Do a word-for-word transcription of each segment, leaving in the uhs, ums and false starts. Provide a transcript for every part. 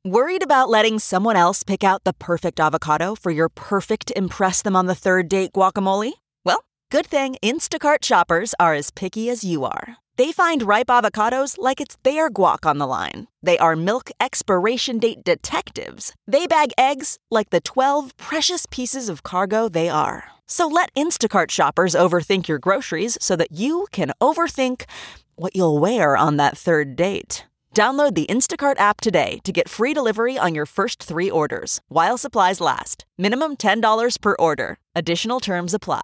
Worried about letting someone else pick out the perfect avocado for your perfect impress them on the third date guacamole? Well, good thing Instacart shoppers are as picky as you are. They find ripe avocados like it's their guac on the line. They are milk expiration date detectives. They bag eggs like the twelve precious pieces of cargo they are. So let Instacart shoppers overthink your groceries so that you can overthink what you'll wear on that third date. Download the Instacart app today to get free delivery on your first three orders, while supplies last. Minimum ten dollars per order. Additional terms apply.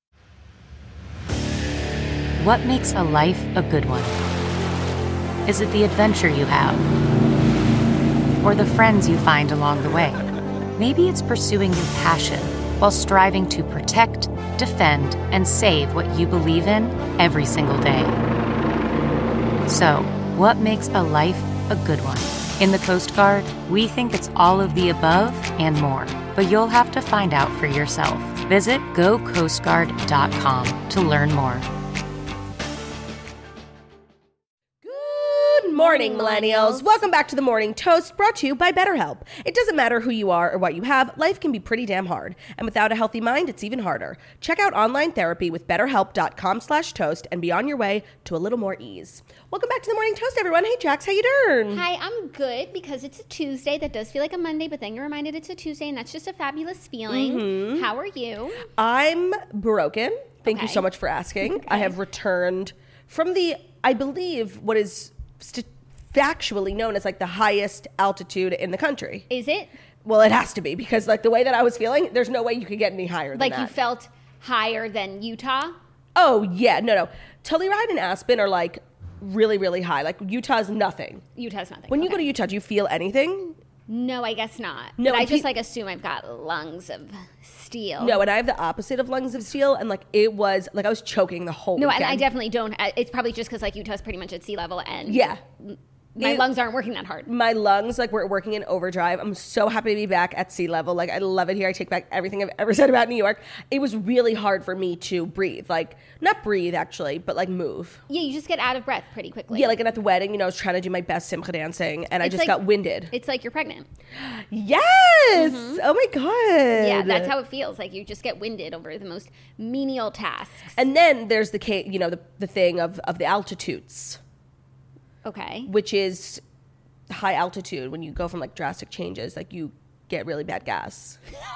What makes a life a good one? Is it the adventure you have? Or the friends you find along the way? Maybe it's pursuing your passion while striving to protect, defend, and save what you believe in every single day. So, what makes a life a good one? In the Coast Guard, we think it's all of the above and more, but you'll have to find out for yourself. Visit go coast guard dot com to learn more. Good morning, millennials. Welcome back to the Morning Toast, brought to you by BetterHelp. It doesn't matter who you are or what you have, life can be pretty damn hard. And without a healthy mind, it's even harder. Check out online therapy with betterhelp dot com slash toast and be on your way to a little more ease. Welcome back to the Morning Toast, everyone. Hey, Jax, how you doing? Hi, I'm good because it's a Tuesday. That does feel like a Monday, but then you're reminded it's a Tuesday, and that's just a fabulous feeling. Mm-hmm. How are you? I'm broken. Thank okay. you so much for asking. Okay. I have returned from the, I believe, what is st- factually known as like the highest altitude in the country. Is it? Well, it has to be, because like the way that I was feeling, there's no way you could get any higher than like that. Like you felt higher than Utah? Oh, yeah. No, no. Telluride and Aspen are like really, really high. Like Utah's nothing. Utah's nothing. When okay. you go to Utah, do you feel anything? No, I guess not. No, but I just pe- like assume I've got lungs of steel. No, and I have the opposite of lungs of steel, and like it was like I was choking the whole no, weekend. and I definitely don't. It's probably just because like Utah's pretty much at sea level, and yeah. My it, lungs aren't working that hard. My lungs, like, were working in overdrive. I'm so happy to be back at sea level. Like, I love it here. I take back everything I've ever said about New York. It was really hard for me to breathe. Like, not breathe, actually, but, like, move. Yeah, you just get out of breath pretty quickly. Yeah, like, and at the wedding, you know, I was trying to do my best simcha dancing, and it's I just like, got winded. It's like you're pregnant. Yes! Mm-hmm. Oh, my God. Yeah, that's how it feels. Like, you just get winded over the most menial tasks. And then there's the, you know, the, the thing of, of the altitudes. Okay. Which is high altitude. When you go from like drastic changes, like you get really bad gas.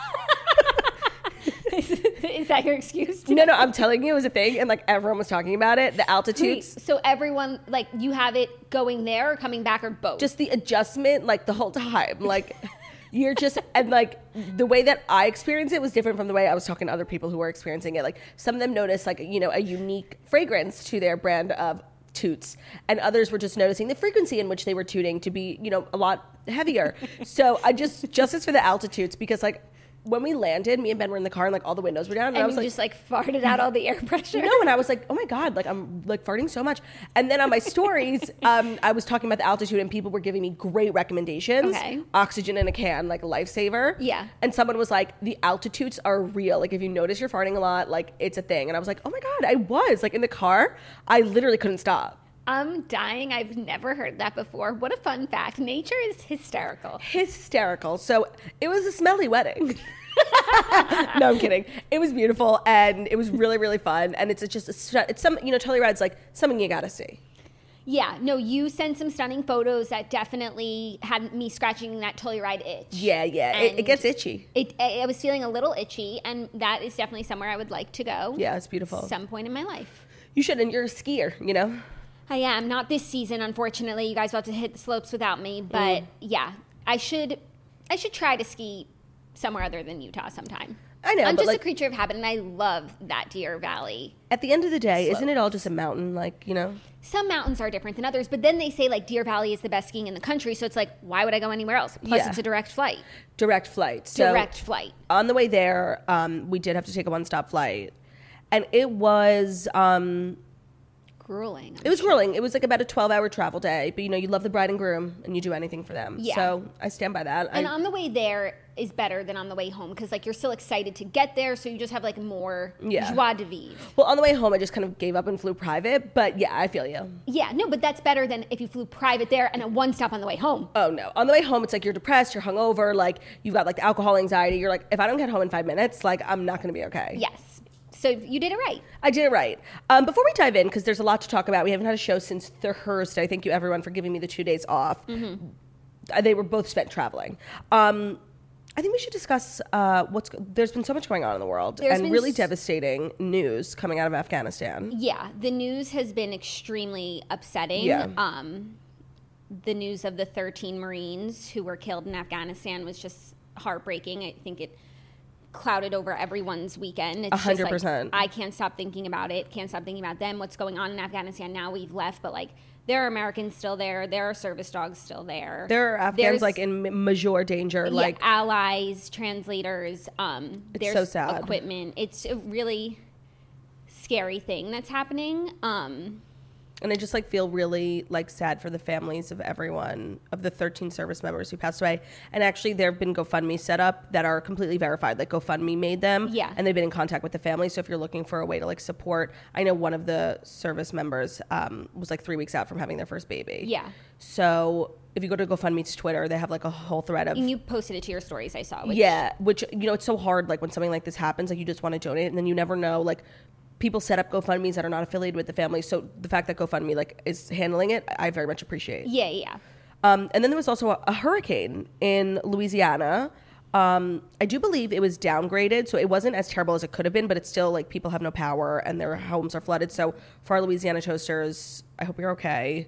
is, is that your excuse? No, no, I'm telling you, it was a thing, and like everyone was talking about it. The altitudes. Wait, so everyone, like, you have it going there or coming back or both? Just the adjustment, like the whole time, like. You're just, and like the way that I experienced it was different from the way I was talking to other people who were experiencing it. Like some of them noticed like, you know, a unique fragrance to their brand of toots, and others were just noticing the frequency in which they were tooting to be, you know, a lot heavier. So I just, justice for the altitudes, because like when we landed, me and Ben were in the car and like all the windows were down, and, and I was you like, just like farted out all the air pressure. No, and I was like, oh my God, like I'm like farting so much. And then on my stories, um, I was talking about the altitude, and people were giving me great recommendations. Okay. Oxygen in a can, like a lifesaver. Yeah. And someone was like, the altitudes are real. Like if you notice you're farting a lot, like it's a thing. And I was like, oh my God, I was like in the car, I literally couldn't stop. I'm dying. I've never heard that before. What a fun fact. Nature is hysterical. Hysterical. So it was a smelly wedding. No, I'm kidding. It was beautiful, and it was really, really fun. And it's just, a, it's some, you know, Telluride's like something you gotta see. Yeah, no, you sent some stunning photos that definitely had me scratching that Telluride itch. Yeah, yeah, it, it gets itchy. It, I was feeling a little itchy, and that is definitely somewhere I would like to go. Yeah, it's beautiful. Some point in my life. You should, and you're a skier, you know? I am. Not this season, unfortunately. You guys will have to hit the slopes without me. But, mm. yeah, I should I should try to ski somewhere other than Utah sometime. I know, I'm but just like, a creature of habit, and I love that Deer Valley. At the end of the day, slope. Isn't it all just a mountain, like, you know? Some mountains are different than others, but then they say, like, Deer Valley is the best skiing in the country, so it's like, why would I go anywhere else? Plus, yeah. it's a direct flight. Direct flight. So direct flight. On the way there, um, we did have to take a one-stop flight, and it was... Um, grueling. I'm It was sure. grueling. It was like about a twelve-hour travel day, but you know, you love the bride and groom, and you do anything for them. Yeah. So I stand by that. And I, on the way there is better than on the way home because like you're still excited to get there, so you just have like more Yeah. joie de vivre. well, on the way home, I just kind of gave up and flew private. But yeah, I feel you. Yeah, no, but that's better than if you flew private there and a one stop on the way home. Oh no! On the way home, it's like you're depressed, you're hungover, like you've got like the alcohol anxiety. You're like, if I don't get home in five minutes, like I'm not going to be okay. Yes. So you did it right. I did it right. Um, before we dive in, because there's a lot to talk about, we haven't had a show since Thursday. Thank you, everyone, for giving me the two days off. Mm-hmm. Uh, They were both spent traveling. Um, I think we should discuss uh, what's. There's been so much going on in the world, There's and been really s- devastating news coming out of Afghanistan. Yeah, the news has been extremely upsetting. Yeah. Um, the news of the thirteen Marines who were killed in Afghanistan was just heartbreaking. I think it clouded over everyone's weekend. It's A hundred just like, percent. I can't stop thinking about it. Can't stop thinking about them. What's going on in Afghanistan now? We've left, but like there are Americans still there. There are service dogs still there. There are Afghans There's- like in m- major danger. yeah, Like allies, translators. Um, It's there's so sad. equipment. It's a really scary thing that's happening. Um, And I just like feel really like sad for the families of everyone of the thirteen service members who passed away. And actually, there have been GoFundMe set up that are completely verified. Like GoFundMe made them, Yeah. and they've been in contact with the family. So if you're looking for a way to like support, I know one of the service members um, was like three weeks out from having their first baby. Yeah. So if you go to GoFundMe's Twitter, they have like a whole thread of and you posted it to your stories, I saw. Which, yeah, which you know it's so hard. Like when something like this happens, like you just want to donate, and then you never know like. People set up GoFundMes that are not affiliated with the family. So the fact that GoFundMe like is handling it, I very much appreciate. Yeah, yeah. Um, and then there was also a, a hurricane in Louisiana. Um, I do believe it was downgraded, so it wasn't as terrible as it could have been, but it's still like people have no power and their homes are flooded. So for our Louisiana toasters, I hope you're okay.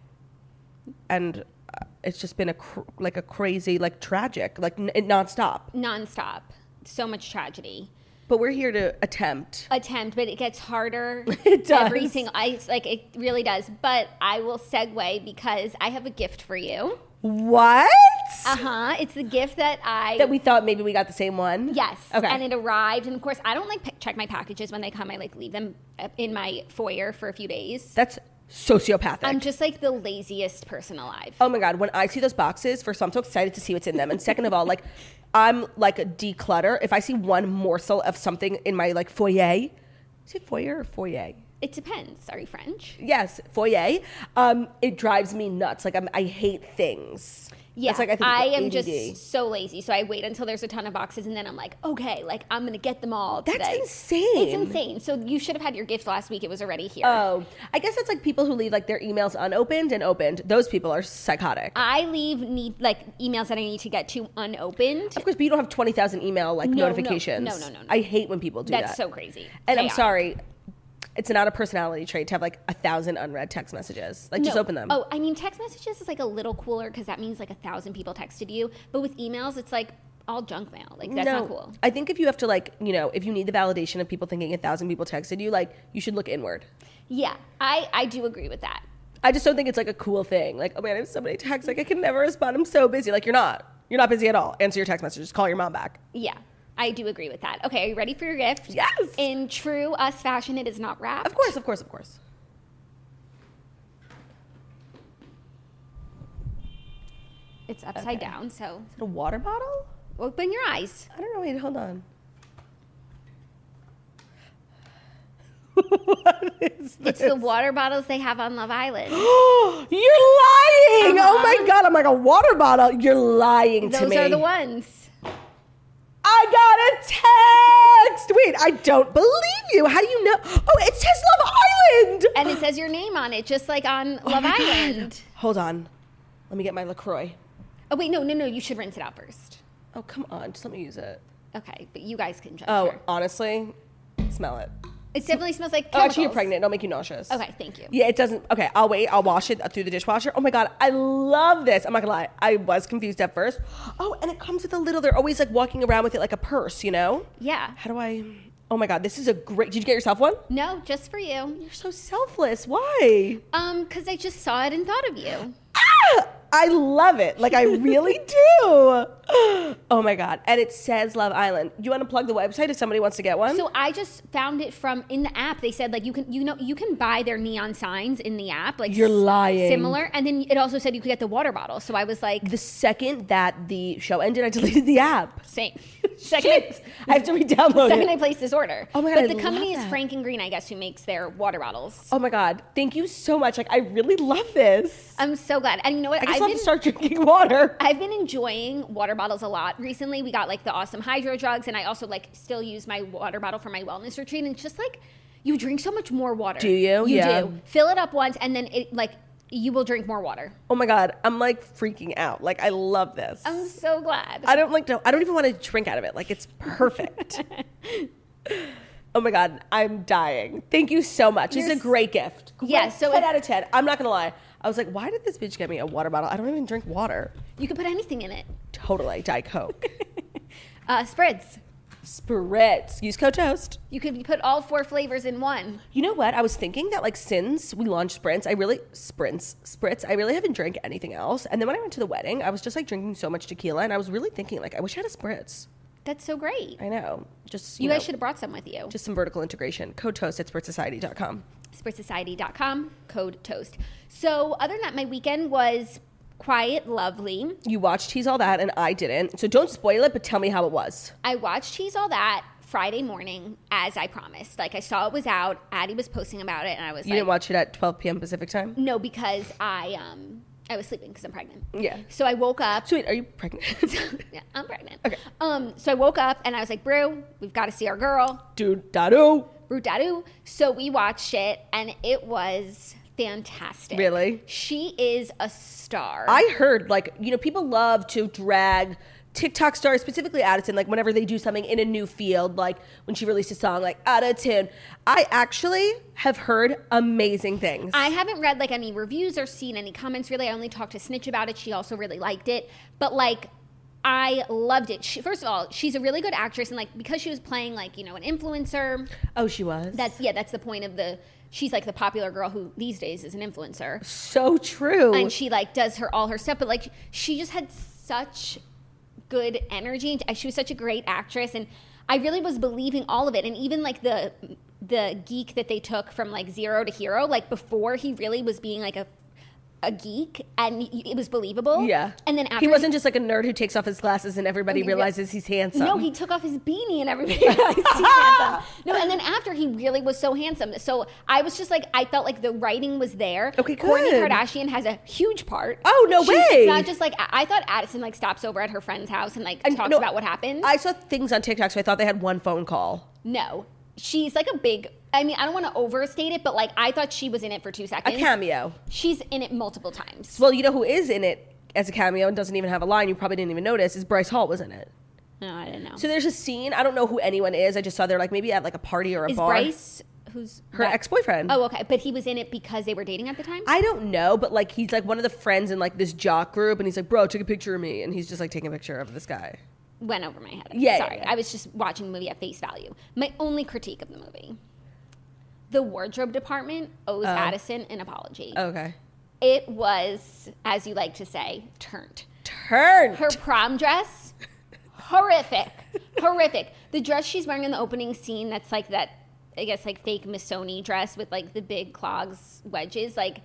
And uh, it's just been a cr- like a crazy, like tragic, like n- nonstop. Nonstop. So much tragedy. But we're here to attempt. Attempt, but it gets harder. It does. Every single, I like it really does. But I will segue because I have a gift for you. What? Uh huh. It's the gift that I That we thought maybe we got the same one? Yes. Okay. And it arrived, and of course, I don't like p- check my packages when they come. I like leave them uh, in my foyer for a few days. That's sociopathic. I'm just like the laziest person alive. Oh my God, when I see those boxes, first of all, I'm so excited to see what's in them. And second of all, like, I'm like a declutter. If I see one morsel of something in my like foyer, is it foyer or foyer? It depends. Are you French? Yes, foyer. Um, it drives me nuts. Like I'm, I hate things. Yeah, It's like I, think I it's am A D D. just so lazy. So I wait until there's a ton of boxes, and then I'm like, okay, like I'm gonna get them all That's today. insane. It's insane. So you should have had your gift last week. It was already here. Oh, I guess that's like people who leave like their emails unopened and opened. Those people are psychotic. I leave need like emails that I need to get to unopened. Of course, but you don't have twenty thousand email like No, no, notifications. no, no, no, no. I hate when people do That's that. so crazy. And I'm Chaotic. sorry, it's not a personality trait to have like a thousand unread text messages. Like just No. open them. Oh, I mean, text messages is like a little cooler because that means like a thousand people texted you. But with emails, it's like all junk mail. Like that's not cool. I think if you have to like, you know, if you need the validation of people thinking a thousand people texted you, like you should look inward. Yeah, I I do agree with that. I just don't think it's like a cool thing. Like, oh man, I have so many texts. Like I can never respond. I'm so busy. Like you're not. You're not busy at all. Answer your text messages. Call your mom back. Yeah, I do agree with that. Okay, are you ready for your gift? Yes. In true us fashion, it is not wrapped. Of course, of course, of course. It's upside Okay. down, so Is it a water bottle? open your eyes. I don't know. Wait, hold on. What is this? It's the water bottles they have on Love Island. You're lying! Oh my Uh-huh. God, I'm like a water bottle. You're lying to Those me. are the ones. I got a text! Wait, I don't believe you. How do you know? Oh, it says Love Island! And it says your name on it, just like on Oh Love my God. Island. Hold on. Let me get my LaCroix. Oh, wait, no, no, no. You should rinse it out first. Oh, come on. Just let me use it. Okay, but you guys can judge Oh, her. honestly, smell it. It definitely smells like Oh, chemicals. actually, you're pregnant. It'll make you nauseous. Okay, thank you. Yeah, it doesn't. Okay, I'll wait. I'll wash it through the dishwasher. Oh my God, I love this. I'm not gonna lie. I was confused at first. Oh, and it comes with a little, they're always like walking around with it like a purse, you know? Yeah. How do I, oh my God, this is a great, did you get yourself one? No, just for you. You're so selfless. Why? Um, because I just saw it and thought of you. Ah! I love it. Like, I really do. Oh my God. And it says Love Island. You want to plug the website if somebody wants to get one? So I just found it from in the app. They said like you can you know you can buy their neon signs in the app. Like You're lying. Similar. And then it also said you could get the water bottle. So I was like, the second that the show ended, I deleted the app. same. Second I, I have to re-download second it. I placed this order. Oh my God, But I the love company is that. Frank and Green, I guess, who makes their water bottles. Oh my God. Thank you so much. Like, I really love this. I'm so glad. And you know what? I guess I've I'll been, have to start drinking water. I've been enjoying water bottles a lot recently. We got like the awesome hydro drugs, and I also like still use my water bottle for my wellness retreat. And it's just like you drink so much more water. Do you? You Yeah. do. Fill it up once, and then it like you will drink more water. Oh my God. I'm like freaking out. Like, I love this. I'm so glad. I don't like to, I don't even want to drink out of it. Like, it's perfect. Oh my God. I'm dying. Thank you so much. It's a great gift. Yeah, so ten it- out of ten. I'm not going to lie. I was like, why did this bitch get me a water bottle? I don't even drink water. You can put anything in it. Totally. Diet Coke. Uh, Spritz. Spritz. Use code TOAST. You could put all four flavors in one. You know what? I was thinking that like since we launched Sprints, I really Sprints, Spritz, I really haven't drank anything else. And then when I went to the wedding, I was just like drinking so much tequila, and I was really thinking like I wish I had a Spritz. That's so great. I know. Just you, You know, guys should have brought some with you. just some vertical integration. Code TOAST at spritz society dot com. spritz society dot com, code TOAST. So other than that, my weekend was quiet, lovely. You watched He's All That, and I didn't. So don't spoil it, but tell me how it was. I watched He's All That Friday morning, as I promised. Like, I saw it was out. Addie was posting about it, and I was You like... didn't watch it at twelve p.m. Pacific time? No, because I um I was sleeping because I'm pregnant. Yeah. So I woke up... So wait, are you pregnant? Yeah, I'm pregnant. Okay. Um, so I woke up, and I was like, Brew, we've got to see our girl. Dude, dado. Brew Dadu. So we watched it, and it was fantastic. Really? She is a star. I heard, like, you know, people love to drag TikTok stars, specifically Addison, like whenever they do something in a new field, like when she released a song like Out of Tune. I actually have heard amazing things. I haven't read like any reviews or seen any comments really. I only talked to Snitch about it. She also really liked it. But like, I loved it. She, first of all, she's a really good actress, and like because she was playing like, you know, an influencer. Oh, she was? That's yeah, that's the point of the she's like the popular girl who these days is an influencer. So true. And she like does her all her stuff, but like she just had such good energy. She was such a great actress, and I really was believing all of it. And even like the the geek that they took from like zero to hero, like before he really was being like a a geek, and it was believable. Yeah. And then after he wasn't just like a nerd who takes off his glasses and everybody realizes he's handsome. No, he took off his beanie and everybody realized he's handsome. No, and then after he really was so handsome. So I was just like, I felt like the writing was there. Okay, Kourtney good. Kardashian has a huge part. Oh, no She's- way. It's not just like, I I thought Addison like stops over at her friend's house and like And talks no, about what happened. I saw things on TikTok, so I thought they had one phone call. no. She's like a big, I mean, I don't want to overstate it, but like I thought she was in it for two A seconds. cameo. She's in it multiple times. Well, you know who is in it as a cameo and doesn't even have a line, you probably didn't even notice, is Bryce Hall was in it. No, I didn't know. So there's a scene, I don't know who anyone is, I just saw they're like maybe at like a party or a Is bar. Bryce, who's Her that- ex-boyfriend. Oh, okay. But he was in it because they were dating at the time? I don't know, but like he's like one of the friends in like this jock group, and he's like, bro, take a picture of me, and he's just like taking a picture of this guy. Went over my head. Yeah, Sorry. yeah, yeah. I was just watching the movie at face value. My only critique of the movie. The wardrobe department owes Oh. Addison an apology. Okay. It was, as you like to say, turned. Turned. Her prom dress, horrific. Horrific. The dress she's wearing in the opening scene, that's like that, I guess, like fake Missoni dress with like the big clogs, wedges, like,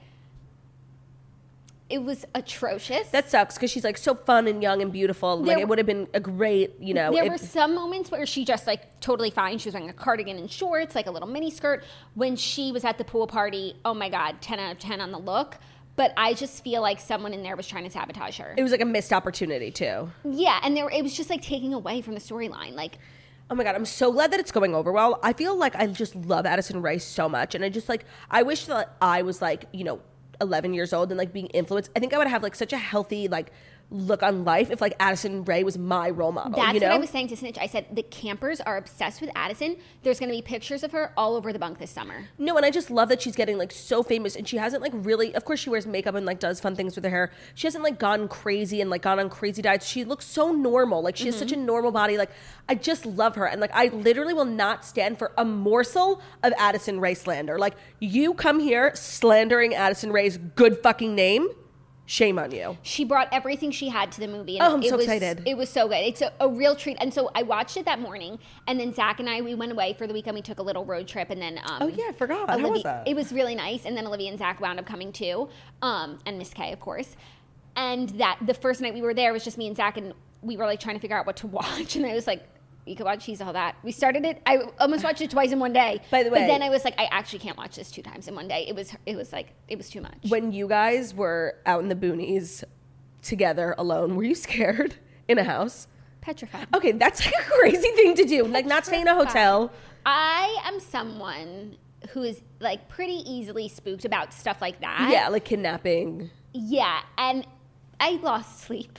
it was atrocious. That sucks because she's like so fun and young and beautiful. Like There- it would have been a great, you know. There it- were some moments where she just like totally fine. She was wearing a cardigan and shorts, like a little mini skirt. When she was at the pool party, oh my God, ten out of ten on the look. But I just feel like someone in there was trying to sabotage her. it was like a missed opportunity too. Yeah, and there it was just like taking away from the storyline. Like, Oh my God, I'm so glad that it's going over well. I feel like I just love Addison Rae so much. And I just like, I wish that I was like, you know, eleven years old and like being influenced. I think I would have like such a healthy like look on life if like Addison Rae was my role model. that's you know? what I was saying to Snitch. I said the campers are obsessed with Addison. There's going to be pictures of her all over the bunk this summer. No, and I just love that she's getting like so famous, and she hasn't like really. Of course, she wears makeup and like does fun things with her hair. She hasn't like gone crazy and like gone on crazy diets. She looks so normal. Like she has such a normal body. Like I just love her, and like I literally will not stand for a morsel of Addison Rae slander. Like you come here slandering Addison Rae's good fucking name. Shame on you. She brought everything she had to the movie. And Oh, I'm it so was, excited. It was so good. It's a, a real treat. And so I watched it that morning, and then Zach and I, we went away for the weekend. We took a little road trip, and then um, Oh, yeah, I forgot. How Olivia, was that? It was really nice. And then Olivia and Zach wound up coming too, um, and Miss K, of course. And that the first night we were there was just me and Zach, and we were like trying to figure out what to watch. And I was like, you could watch She's All That. We started it. I almost watched it twice in one day. By the way- but then I was like, I actually can't watch this two times in one day. It was, it was like, it was too much. When you guys were out in the boonies together alone, were you scared in a house? Petrified. Okay, that's like a crazy thing to do. Like not stay in a hotel. I am someone who is like pretty easily spooked about stuff like that. Yeah, like kidnapping. Yeah, and I lost sleep.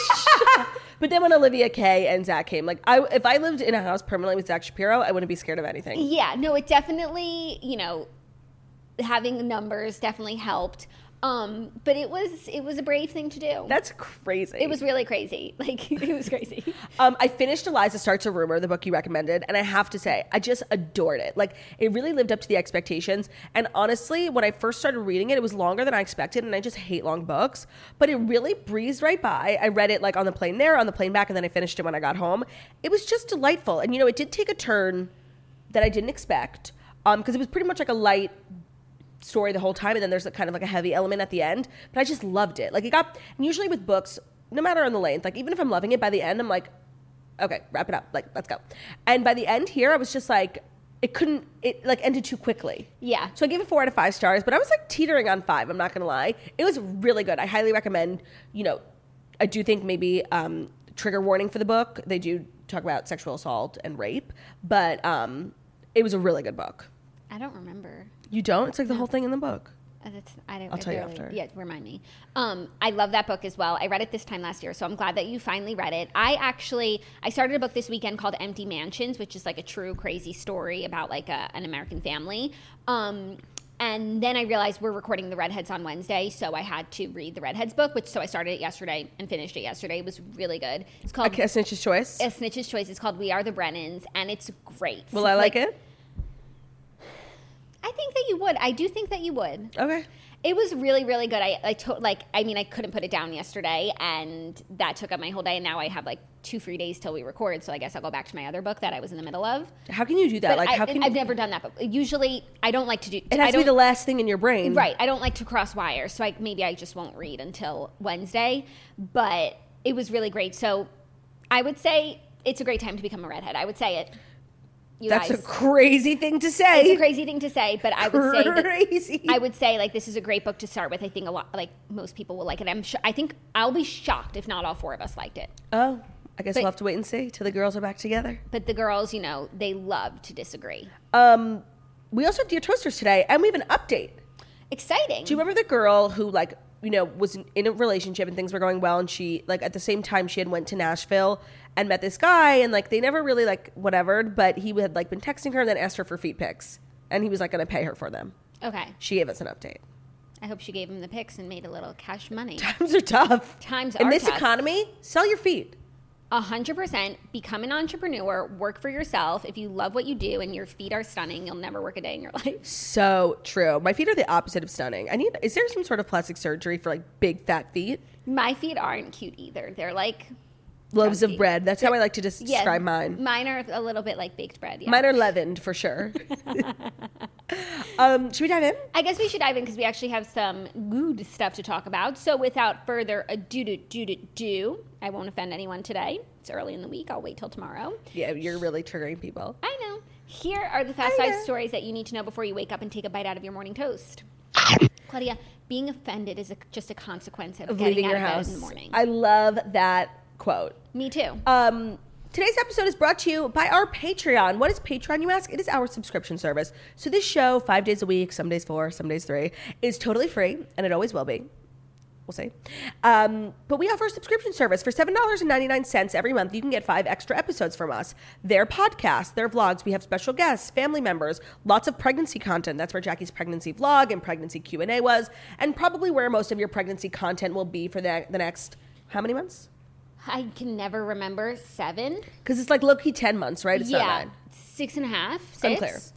But then when Olivia Kay and Zach came, like I, if I lived in a house permanently with Zach Shapiro, I wouldn't be scared of anything. Yeah, no, it definitely, you know, having numbers definitely helped. Um, but it was it was a brave thing to do. That's crazy. It was really crazy. Like, it was crazy. Um, I finished Eliza Starts a Rumor, the book you recommended, and I have to say, I just adored it. Like, it really lived up to the expectations. And honestly, when I first started reading it, it was longer than I expected, and I just hate long books. But it really breezed right by. I read it, like, on the plane there, on the plane back, and then I finished it when I got home. It was just delightful. And, you know, it did take a turn that I didn't expect, um, because it was pretty much like a light story the whole time, and then there's a kind of like a heavy element at the end, but I just loved it. Like it got, and usually with books, no matter on the length, like even if I'm loving it, by the end I'm like, okay, wrap it up, like let's go. And by the end here I was just like, it couldn't, it like ended too quickly. Yeah. So I gave it four out of five stars, but I was like teetering on five, I'm not gonna lie. It was really good. I highly recommend. You know, I do think maybe um trigger warning for the book, they do talk about sexual assault and rape, but um it was a really good book. I don't remember. You don't? It's like the whole thing in the book. Uh, That's, I don't, I'll I tell you barely- after. Yeah, remind me. Um, I love that book as well. I read it this time last year, so I'm glad that you finally read it. I actually, I started a book this weekend called Empty Mansions, which is like a true crazy story about like a, an American family. Um, and then I realized we're recording the Redheads on Wednesday, so I had to read the Redheads book, which so I started it yesterday and finished it yesterday. It was really good. It's called Okay, a Snitch's Choice. A Snitch's Choice. It's called We Are the Brennans, and it's great. Will I like, it? I think that you would. I do think that you would. Okay. It was really, really good. I, I to, like, I mean, I couldn't put it down yesterday, and that took up my whole day. And now I have like two free days till we record, so I guess I'll go back to my other book that I was in the middle of. How can you do that? But like, I, how can I've you, never done that. But usually, I don't like to do. it I has to be don't- the last thing in your brain, Right. I don't like to cross wires, so I, maybe I just won't read until Wednesday. But it was really great. So I would say it's a great time to become a redhead. I would say it. You That's guys. a crazy thing to say. It's a crazy thing to say, but I would say that Crazy. I would say like this is a great book to start with. I think a lot, like most people will like it. I'm sure. I think I'll be shocked if not all four of us liked it. Oh, I guess But- we'll have to wait and see till the girls are back together. But the girls, you know, they love to disagree. Um, we also have Dear Toasters today, and we have an update. Exciting. Do you remember the girl who, like, you know, was in- in a relationship and things were going well, and she, like, at the same time she had went to Nashville and met this guy, and, like, they never really, like, whatevered, but he had, like, been texting her and then asked her for feet pics, and he was, like, going to pay her for them. Okay. She gave us an update. I hope she gave him the pics and made a little cash money. Times are tough. Times In are this tough. economy, sell your feet. A hundred percent. Become an entrepreneur. Work for yourself. If you love what you do and your feet are stunning, you'll never work a day in your life. So true. My feet are the opposite of stunning. I need. Is there some sort of plastic surgery for like big fat feet? My feet aren't cute either. They're like Loaves of Chunky. bread. That's how I like to just yeah, describe mine. Mine are a little bit like baked bread. Yeah. Mine are leavened for sure. um, should we dive in? I guess we should dive in because we actually have some good stuff to talk about. So without further ado, do, do, do, do, I won't offend anyone today. It's early in the week. I'll wait till tomorrow. Yeah, you're really triggering people. I know. Here are the fast I five know. stories that you need to know before you wake up and take a bite out of your morning toast. Claudia, being offended is a, just a consequence of, Of getting leaving out your of bed house. in the morning. I love that quote. Me too. Um, today's episode is brought to you by our Patreon. What is Patreon, you ask? It is our subscription service. So this show, five days a week, some days four, some days three, is totally free, and it always will be. We'll see. Um, but we offer a subscription service. For seven dollars and ninety-nine cents every month, you can get five extra episodes from us. Their podcasts, their vlogs. We have special guests, family members, lots of pregnancy content. That's where Jackie's pregnancy vlog and pregnancy Q and A was, and probably where most of your pregnancy content will be for the, the next, how many months? I can never remember. Seven? Because it's like low-key ten months, right? It's yeah. not nine. Six and a half? Six? Unclear.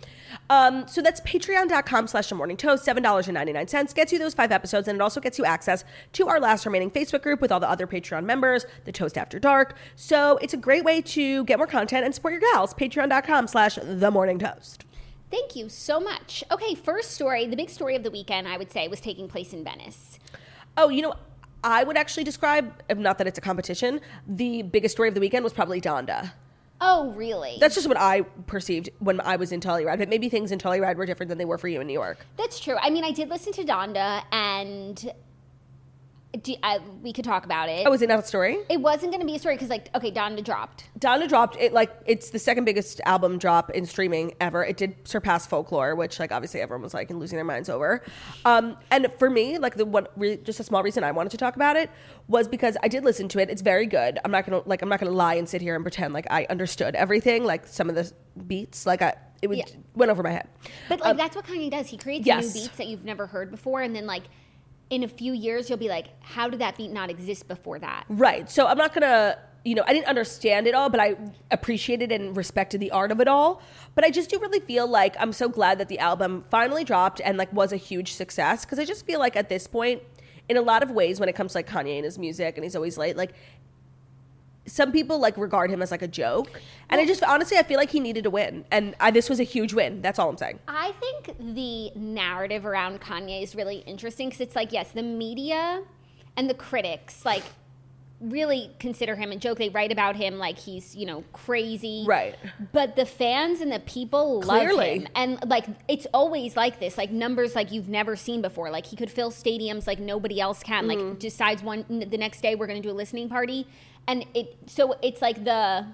Um, so that's patreon.com slash the morning toast, seven dollars and ninety-nine cents. Gets you those five episodes, and it also gets you access to our last remaining Facebook group with all the other Patreon members, the Toast After Dark. So it's a great way to get more content and support your gals. Patreon.com slash the morning toast. Thank you so much. Okay, first story, the big story of the weekend, I would say, was taking place in Venice. Oh, you know, I would actually describe, if not that it's a competition, the biggest story of the weekend was probably Donda. Oh, really? That's just what I perceived when I was in Telluride, but maybe things in Telluride were different than they were for you in New York. That's true. I mean, I did listen to Donda, and do, I, we could talk about it. Oh, was it not a story? It wasn't going to be a story because, like, okay, Donda dropped. Donda dropped, it like, it's the second biggest album drop in streaming ever. It did surpass Folklore, which, like, obviously everyone was, like, losing their minds over. Um, and for me, like, the one, re- just a small reason I wanted to talk about it was because I did listen to it. It's very good. I'm not going to, like, I'm not going to lie and sit here and pretend like I understood everything, like, some of the beats, like, I, it would, Yeah. went over my head. But, like, Um, that's what Kanye does. He creates yes. new beats that you've never heard before, and then, like, in a few years, you'll be like, how did that beat not exist before that? Right. So I'm not going to, you know, I didn't understand it all, but I appreciated and respected the art of it all. But I just do really feel like I'm so glad that the album finally dropped and, like, was a huge success. Because I just feel like at this point, in a lot of ways, when it comes to, like, Kanye and his music, and he's always late, like, some people, like, regard him as, like, a joke. And I just, honestly, I feel like he needed to win. And I, this was a huge win. That's all I'm saying. I think the narrative around Kanye is really interesting because it's like, yes, the media and the critics, like, really consider him a joke. They write about him like he's, you know, crazy. Right. But the fans and the people Clearly. love him. And, like, it's always like this, like, numbers like you've never seen before. Like, he could fill stadiums like nobody else can. Mm-hmm. Like, decides one, the next day we're going to do a listening party. And it, so it's like the,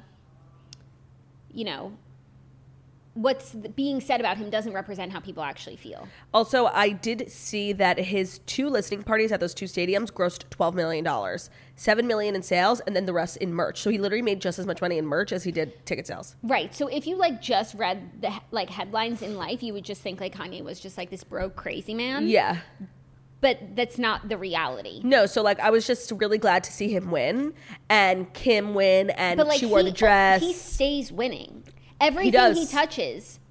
you know, what's being said about him doesn't represent how people actually feel. Also, I did see that his two listening parties at those two stadiums grossed twelve million dollars, seven million dollars in sales, and then the rest in merch. So he literally made just as much money in merch as he did ticket sales. Right. So if you, like, just read the, like, headlines in Life, you would just think, like, Kanye was just, like, this broke crazy man. Yeah. But that's not the reality. No, so, like, I was just really glad to see him win and Kim win, and But, like, she wore he, the dress. he stays winning. Everything does. he touches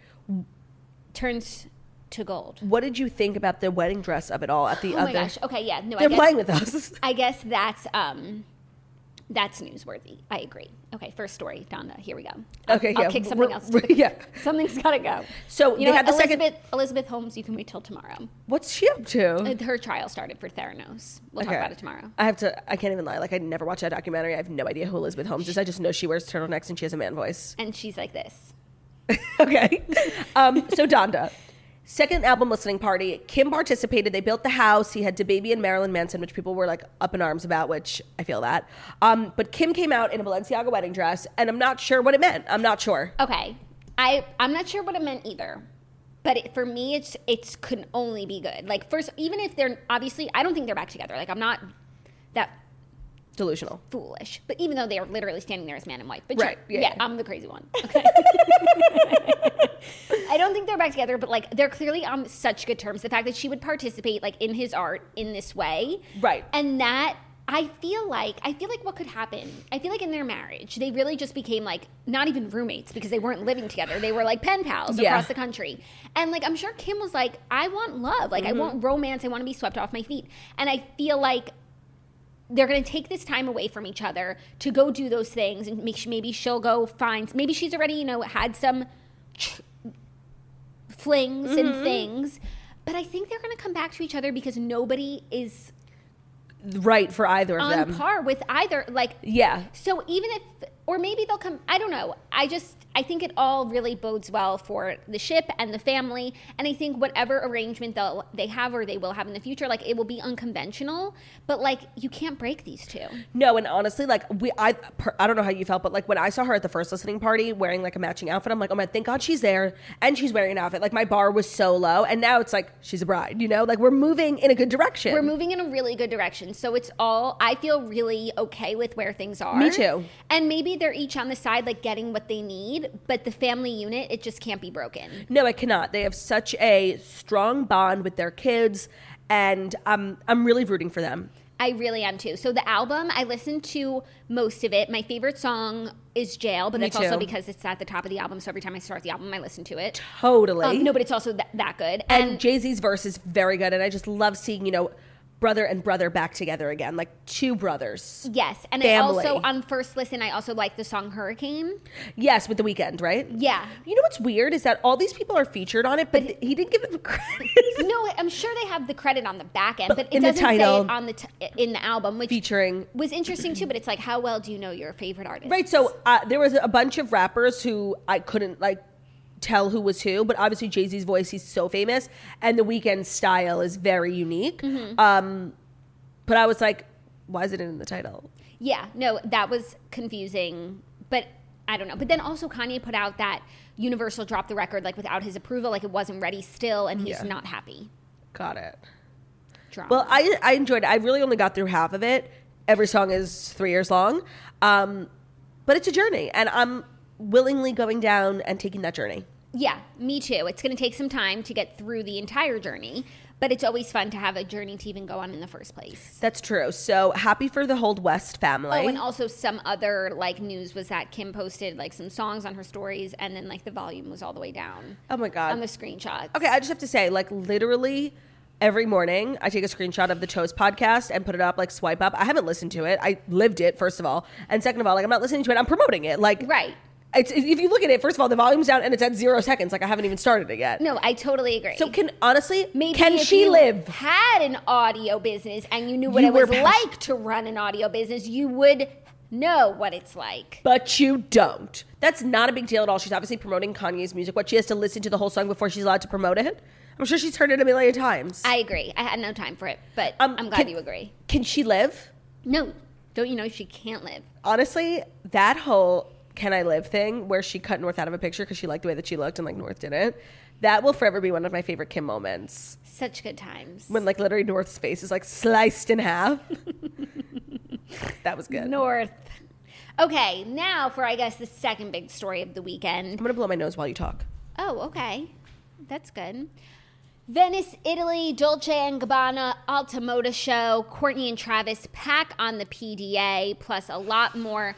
turns to gold. What did you think about the wedding dress of it all at the Oh other? my gosh. Okay, yeah. No, I They're guess, playing with us. I guess that's um that's newsworthy. I agree. Okay, first story, Donda. Here we go. I'll, Okay, I'll yeah, kick something we're- else. To the, yeah. Something's got to go. So you they know had what? the second- Elizabeth Elizabeth Holmes. You can wait till tomorrow. What's she up to? Uh, Her trial started for Theranos. We'll talk Okay. about it tomorrow. I have to. I can't even lie. Like, I never watched that documentary. I have no idea who Elizabeth Holmes is. I just know she wears turtlenecks and she has a man voice. And she's like this. Okay. Um, so Donda. Second album listening party. Kim participated. They built the house. He had DaBaby and Marilyn Manson, which people were, like, up in arms about, which I feel that. Um, but Kim came out in a Balenciaga wedding dress, and I'm not sure what it meant. I'm not sure. Okay, I I'm not sure what it meant either, but it, for me, it's it's could only be good. Like, first, even if they're obviously, I don't think they're back together. Like, I'm not that Delusional. foolish. But even though they are literally standing there as man and wife, but Right, sure, yeah. yeah, I'm the crazy one. Okay. I don't think they're back together, but, like, they're clearly on such good terms. The fact that she would participate, like, in his art in this way, Right. and that. I feel like I feel like what could happen. I feel like in their marriage, they really just became, like, not even roommates because they weren't living together. They were, like, pen pals Yeah. across the country. And, like, I'm sure Kim was like, I want love. Like, Mm-hmm. I want romance. I want to be swept off my feet. And I feel like they're going to take this time away from each other to go do those things, and make, maybe she'll go find, maybe she's already, you know, had some flings Mm-hmm. and things. But I think they're going to come back to each other because nobody is Right for either of on them. par with either. Like, Yeah. so even if, or maybe they'll come, I don't know. I just, I think it all really bodes well for the ship and the family. And I think whatever arrangement they'll, they have or they will have in the future, like, it will be unconventional, but, like, you can't break these two. No, and honestly, like, we, I, per, I don't know how you felt, but, like, when I saw her at the first listening party wearing, like, a matching outfit, I'm like, oh my, thank God she's there, and she's wearing an outfit. Like, my bar was so low, and now it's like, she's a bride, you know? Like, we're moving in a good direction. We're moving in a really good direction. So it's all, I feel really okay with where things are. Me too. And maybe they're each on the side, like, getting what they need, but the family unit, it just can't be broken. No, it cannot. They have such a strong bond with their kids, and I'm I'm really rooting for them. I really am too. So the album, I listened to most of it. My favorite song is Jail, but Me that's also too. because it's at the top of the album. So every time I start the album, I listen to it. Totally. Um, no, but it's also th- that good. And, And, Jay-Z's verse is very good. And I just love seeing, you know, brother and brother back together again. Like two brothers. yes. And Family. I also, on first listen, I also like the song Hurricane. Yes, with The Weeknd, right? Yeah. You know what's weird is that all these people are featured on it, but he didn't give them credit. No, I'm sure they have the credit on the back end, but it in the doesn't title. say it on the t- in the album, which Featuring. was interesting too. But it's like, how well do you know your favorite artist? Right, so uh, there was a bunch of rappers who I couldn't, like, tell who was who, but obviously Jay-Z's voice, he's so famous, and The Weeknd's style is very unique. Mm-hmm. Um, but I was like, why is it in the title? Yeah, no, that was confusing, but I don't know. But then also Kanye put out that Universal dropped the record like without his approval, like it wasn't ready still, and he's Yeah. not happy. Got it. Drama. Well, I, I enjoyed it. I really only got through half of it. Every song is three years long. Um, but it's a journey, and I'm willingly going down and taking that journey. yeah, me too. It's going to take some time to get through the entire journey, but it's always fun to have a journey to even go on in the first place. That's true. So happy for the Hold West family. Oh, and also some other like news was that Kim posted like some songs on her stories, and then like the volume was all the way down. Oh my God. On the screenshots. Okay, I just have to say, like, literally every morning I take a screenshot of the Toast podcast and put it up, like, swipe up. I haven't listened to it. I lived it, first of all. And second of all, like, I'm not listening to it. I'm promoting it. Like, Right. It's, if you look at it, first of all, the volume's down and it's at zero seconds. Like, I haven't even started it yet. No, I totally agree. So can, honestly, Maybe can if she you live? had an audio business and you knew what You it was were pas- like to run an audio business, you would know what it's like. But you don't. That's not a big deal at all. She's obviously promoting Kanye's music. What, she has to listen to the whole song before she's allowed to promote it? I'm sure she's heard it a million times. I agree. I had no time for it, but Um, I'm glad can- you agree. Can she live? No, don't you know she can't live? Honestly, that whole "Can I Live" thing where she cut North out of a picture because she liked the way that she looked and like North didn't, that will forever be one of my favorite Kim moments. Such good times. When like literally North's face is like sliced in half. That was good. North. Okay, now for I guess the second big story of the weekend. I'm gonna blow my nose while you talk. Oh, okay. That's good. Venice, Italy, Dolce and Gabbana, Alta Moda show, Courtney and Travis pack on the P D A, plus a lot more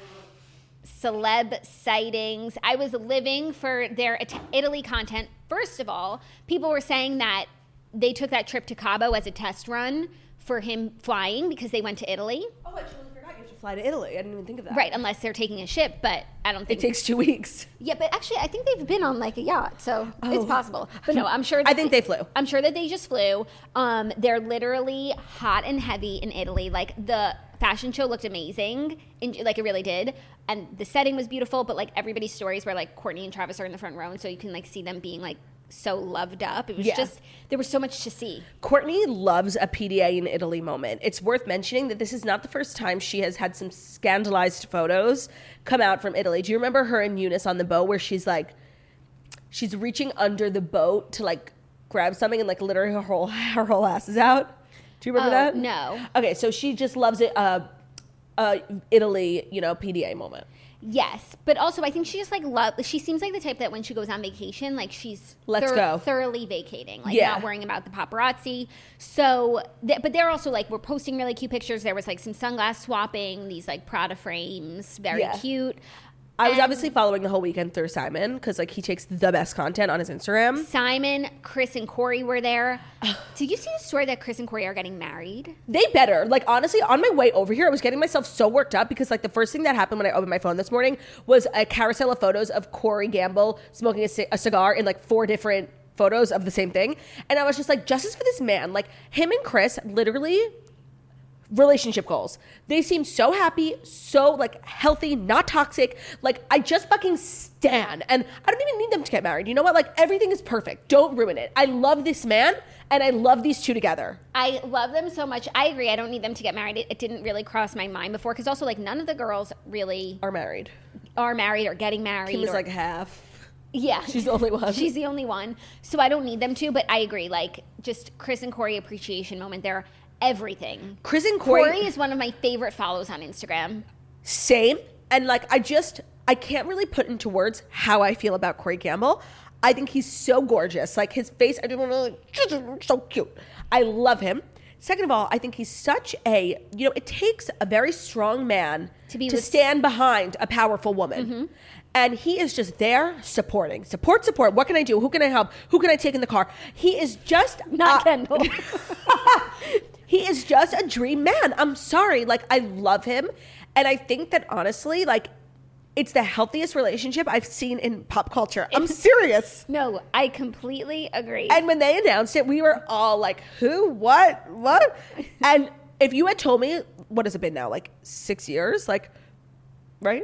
celeb sightings. I was living for their It- Italy content. First of all, people were saying that they took that trip to Cabo as a test run for him flying because they went to Italy. Oh, I totally forgot you have to fly to Italy. I didn't even think of that. Right, unless they're taking a ship, but I don't It think takes two weeks. Yeah, but actually, I think they've been on like a yacht, so Oh. it's possible. But no, I'm sure. I think they flew. I'm sure that they just flew. Um, they're literally hot and heavy in Italy. Like the fashion show looked amazing, in, like it really did, and the setting was beautiful. But like everybody's stories where like Courtney and Travis are in the front row, and so you can like see them being like so loved up. It was Yeah. just there was so much to see. Courtney loves a P D A in Italy moment. It's worth mentioning that this is not the first time she has had some scandalized photos come out from Italy. Do you remember her and Eunice on the boat where she's like, she's reaching under the boat to like grab something and like literally her whole her whole ass is out? Do you remember Oh, that? no. Okay, so she just loves it. Uh, uh, Italy, you know, P D A moment. Yes, but also I think she just like love. She seems like the type that when she goes on vacation, like she's Let's go. thoroughly vacating, like Yeah. not worrying about the paparazzi. So, th- but they're also like we're posting really cute pictures. There was like some sunglass swapping, these like Prada frames, very Yeah. cute. I was And obviously following the whole weekend through Simon because like he takes the best content on his Instagram. Simon, Chris, and Corey were there. Did you see the story that Chris and Corey are getting married? They better. Like, honestly, on my way over here, I was getting myself so worked up because, like, the first thing that happened when I opened my phone this morning was a carousel of photos of Corey Gamble smoking a, c- a cigar in, like, four different photos of the same thing. And I was just like, justice for this man. Like, him and Chris, literally, relationship goals. They seem so happy, so, like, healthy, not toxic. Like, I just fucking stan. And I don't even need them to get married. You know what? Like, everything is perfect. Don't ruin it. I love this man, and I love these two together. I love them so much. I agree. I don't need them to get married. It, it didn't really cross my mind before because also like none of the girls really Are married. are married or getting married. He was or- like half. yeah, She's the only one. She's the only one. So I don't need them to. But I agree. Like just Chris and Corey appreciation moment. They're everything. Chris and Corey, Corey is one of my favorite follows on Instagram. same. And like, I just, I can't really put into words how I feel about Corey Gamble. I think he's so gorgeous. Like his face, I just want to like, so cute. I love him. Second of all, I think he's such a, you know, it takes a very strong man To be to with- stand behind a powerful woman. Mm-hmm. And he is just there supporting. Support, support. What can I do? Who can I help? Who can I take in the car? He is just... Not uh, Kendall. He is just a dream man. I'm sorry. Like, I love him. And I think that, honestly, like, it's the healthiest relationship I've seen in pop culture. I'm serious. No, I completely agree. And when they announced it, we were all like, who, what, what? And if you had told me, what has it been now? Like six years? Like, right?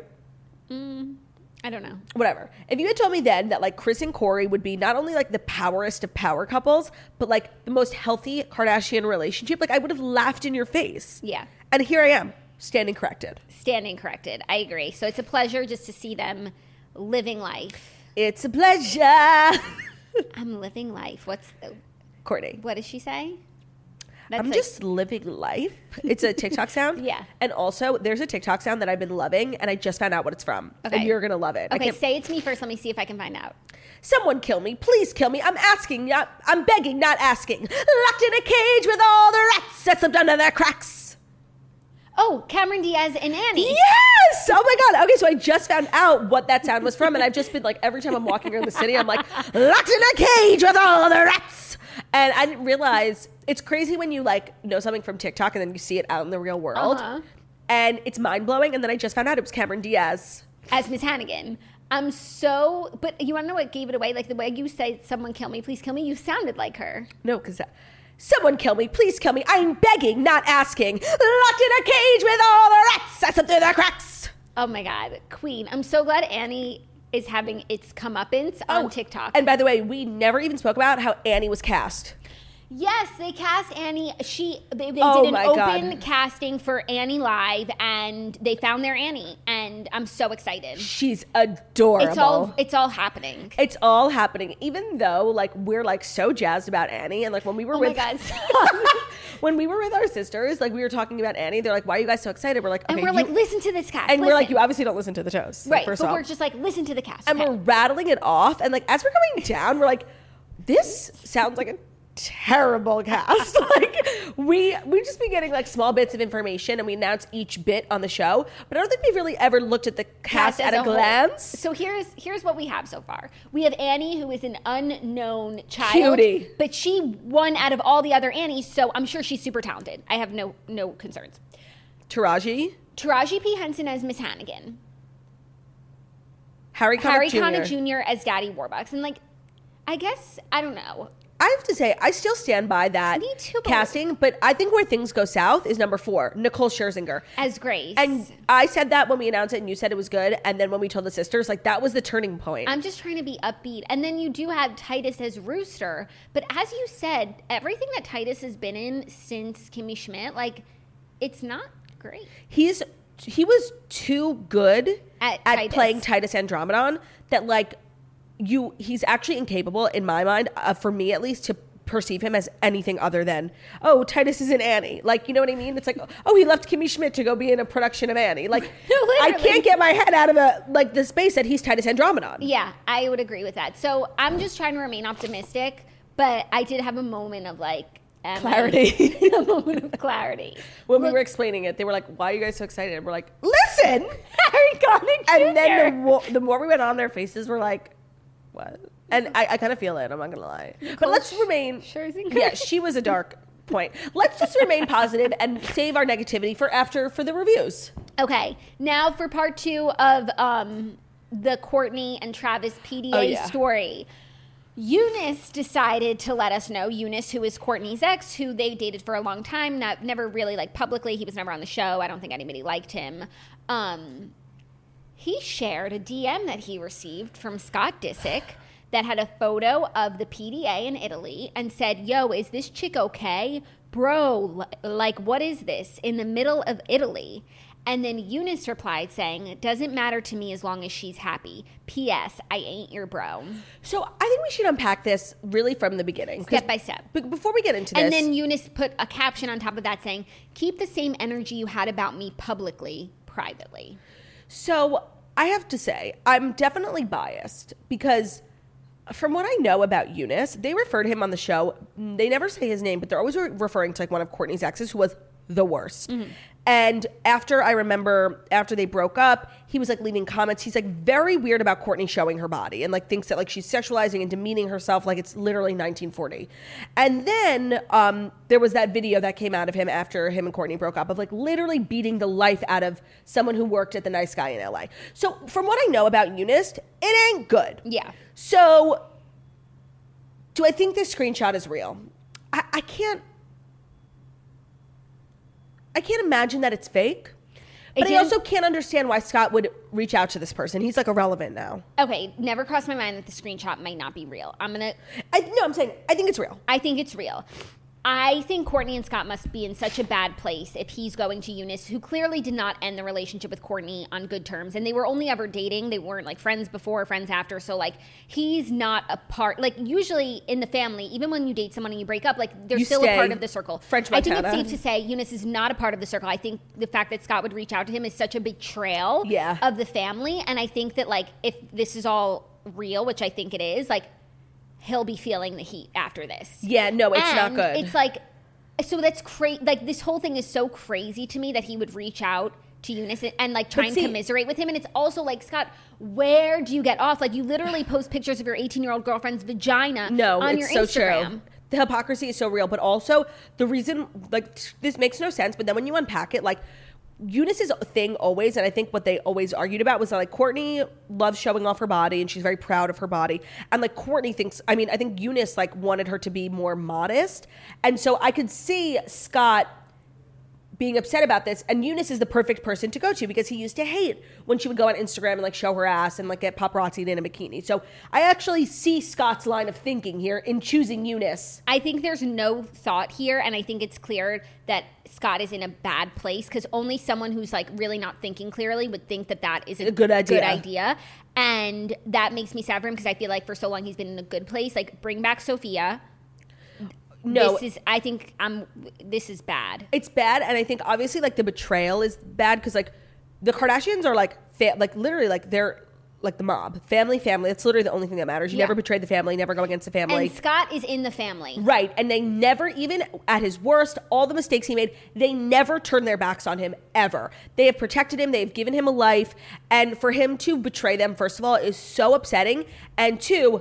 I don't know. Whatever. If you had told me then that like Kris and Corey would be not only like the powerest of power couples, but like the most healthy Kardashian relationship, like I would have laughed in your face. Yeah. And here I am, standing corrected. Standing corrected. I agree. So it's a pleasure just to see them living life. It's a pleasure. I'm living life. What's the, Courtney. what does she say? That's I'm like- just living life. It's a TikTok sound. Yeah. And also, there's a TikTok sound that I've been loving, and I just found out what it's from. Okay. And you're going to love it. I Okay, can't- say it to me first. Let me see if I can find out. Someone kill me. Please kill me. I'm asking. Not, I'm begging, not asking. Locked in a cage with all the rats that slipped under their cracks. Oh, Cameron Diaz and Annie. Yes! Oh my God. Okay, so I just found out what that sound was from, and I've just been like, every time I'm walking around the city, I'm like, locked in a cage with all the rats. And I didn't realize, it's crazy when you like know something from TikTok and then you see it out in the real world. Uh-huh. And it's mind blowing. And then I just found out it was Cameron Diaz. As Miss Hannigan. I'm so, but you want to know what gave it away? Like the way you say, someone kill me, please kill me, you sounded like her. No, because someone kill me, please kill me. I'm begging, not asking. Locked in a cage with all the rats that slip through the cracks. Oh my God, Queen. I'm so glad Annie is having its comeuppance on TikTok. And by the way, we never even spoke about how Annie was cast. Yes, they cast Annie. She they, they Oh did an my open God. casting for Annie Live, and they found their Annie, and I'm so excited. She's adorable. It's all it's all happening. It's all happening, even though like we're like so jazzed about Annie, and like when we were Oh my with God. when we were with our sisters, like we were talking about Annie. They're like, "Why are you guys so excited?" We're like, okay, And we're you- like, listen to this cast. and we're like, listen. you obviously don't listen to the shows, like, right? First But off. we're just like, listen to the cast. and okay. we're rattling it off, and like as we're going down, we're like, this sounds like a terrible cast. Like we we just be getting like small bits of information, and we announce each bit on the show, but I don't think we've really ever looked at the cast, Cast at as a, whole. glance. So here's here's what we have so far. We have Annie, who is an unknown child, Cutie. but she won out of all the other Annies, so I'm sure she's super talented. I have no no concerns. Taraji, Taraji P. Henson as Miss Hannigan, Harry Connick Harry Junior Connick Junior as Daddy Warbucks, and like, I guess I don't know. I have to say, I still stand by that Me too, but- casting, but I think where things go south is number four, Nicole Scherzinger. As Grace, And I said that when we announced it, and you said it was good, and then when we told the sisters, like that was the turning point. I'm just trying to be upbeat. And then you do have Titus as Rooster. But as you said, everything that Titus has been in since Kimmy Schmidt, like, it's not great. He's he was too good At at, Titus. playing Titus Andromedon that like you he's actually incapable in my mind, uh, for me at least, to perceive him as anything other than, oh, Titus is in Annie. Like, you know what I mean? It's like, oh, he left Kimmy Schmidt to go be in a production of Annie. Like, I Literally. can't get my head out of the like the space that he's Titus Andromedon. Yeah, I would agree with that. So I'm just trying to remain optimistic. But I did have a moment of, like, am I- Clarity. a moment of clarity. When we Look, were explaining it, they were like, why are you guys so excited? And we're like, listen! Harry Connick And then the, Junior wo- the more we went on, their faces were like, what? And I, I kind of feel it, I'm not going to lie. But let's remain... Scherzinger. Yeah, she was a dark point. Let's just remain positive and save our negativity for after for the reviews. Okay, now for part two of um, the Courtney and Travis P D A Oh, yeah. story. Eunice decided to let us know, Eunice, who is Courtney's ex, who they dated for a long time, not never really like publicly. He was never on the show. I don't think anybody liked him. Um, he shared a D M that he received from Scott Disick that had a photo of the P D A in Italy and said, yo, is this chick okay? Bro, li- like, what is this? In the middle of Italy. And then Eunice replied saying, it doesn't matter to me as long as she's happy. P S. I ain't your bro. So I think we should unpack this really from the beginning. 'cause Step by step. be- Before we get into this... And then Eunice put a caption on top of that saying, keep the same energy you had about me publicly, privately. So I have to say, I'm definitely biased because from what I know about Eunice, they refer to him on the show. They never say his name, but they're always re- referring to like one of Kourtney's exes who was the worst. Mm-hmm. And after I remember, after they broke up, he was like leaving comments. He's like very weird about Kourtney showing her body and like thinks that like she's sexualizing and demeaning herself like it's literally nineteen forty. And then um, there was that video that came out of him after him and Kourtney broke up of like literally beating the life out of someone who worked at the Nice Guy in L A. So from what I know about Eunice, it ain't good. Yeah. So do I think this screenshot is real? I, I can't. I can't imagine that it's fake. But I also can't understand why Scott would reach out to this person. He's like irrelevant now. Okay, never crossed my mind that the screenshot might not be real. I'm gonna. I no, I'm saying I think it's real. I think it's real. I think Kourtney and Scott must be in such a bad place if he's going to Eunice, who clearly did not end the relationship with Kourtney on good terms. And they were only ever dating. They weren't like friends before, friends after. So like he's not a part, like usually in the family, even when you date someone and you break up, like they're you still a part of the circle. French I think Montana. it's safe to say Eunice is not a part of the circle. I think the fact that Scott would reach out to him is such a betrayal yeah. of the family. And I think that like if this is all real, which I think it is, like he'll be feeling the heat after this. Yeah, no, it's and not good. It's like, so that's crazy. Like this whole thing is so crazy to me that he would reach out to Eunice and, and like try but and see, commiserate with him. And it's also like, Scott, where do you get off? Like you literally post pictures of your eighteen-year-old girlfriend's vagina no, on it's your so Instagram. True. The hypocrisy is so real, but also the reason, like, this makes no sense. But then when you unpack it, like, Eunice's thing always, and I think what they always argued about was that like Kourtney loves showing off her body and she's very proud of her body. And like Kourtney thinks, I mean, I think Eunice like wanted her to be more modest. And so I could see Scott being upset about this, and Eunice is the perfect person to go to because he used to hate when she would go on Instagram and like show her ass and like get paparazzi'd in a bikini. So I actually see Scott's line of thinking here in choosing Eunice. I think there's no thought here, and I think it's clear that Scott is in a bad place because only someone who's like really not thinking clearly would think that that is a, a good idea. Good idea, and that makes me sad for him because I feel like for so long he's been in a good place. Like bring back Sophia. No, this is. I think I'm. This is bad. It's bad, and I think obviously like the betrayal is bad because like the Kardashians are like fa- like literally like they're like the mob, family, family. That's literally the only thing that matters. You Yeah. never betrayed the family, never go against the family. And Scott is in the family, right? And they never, even at his worst, all the mistakes he made, they never turned their backs on him ever. They have protected him. They've given him a life, and for him to betray them, first of all, is so upsetting, and two,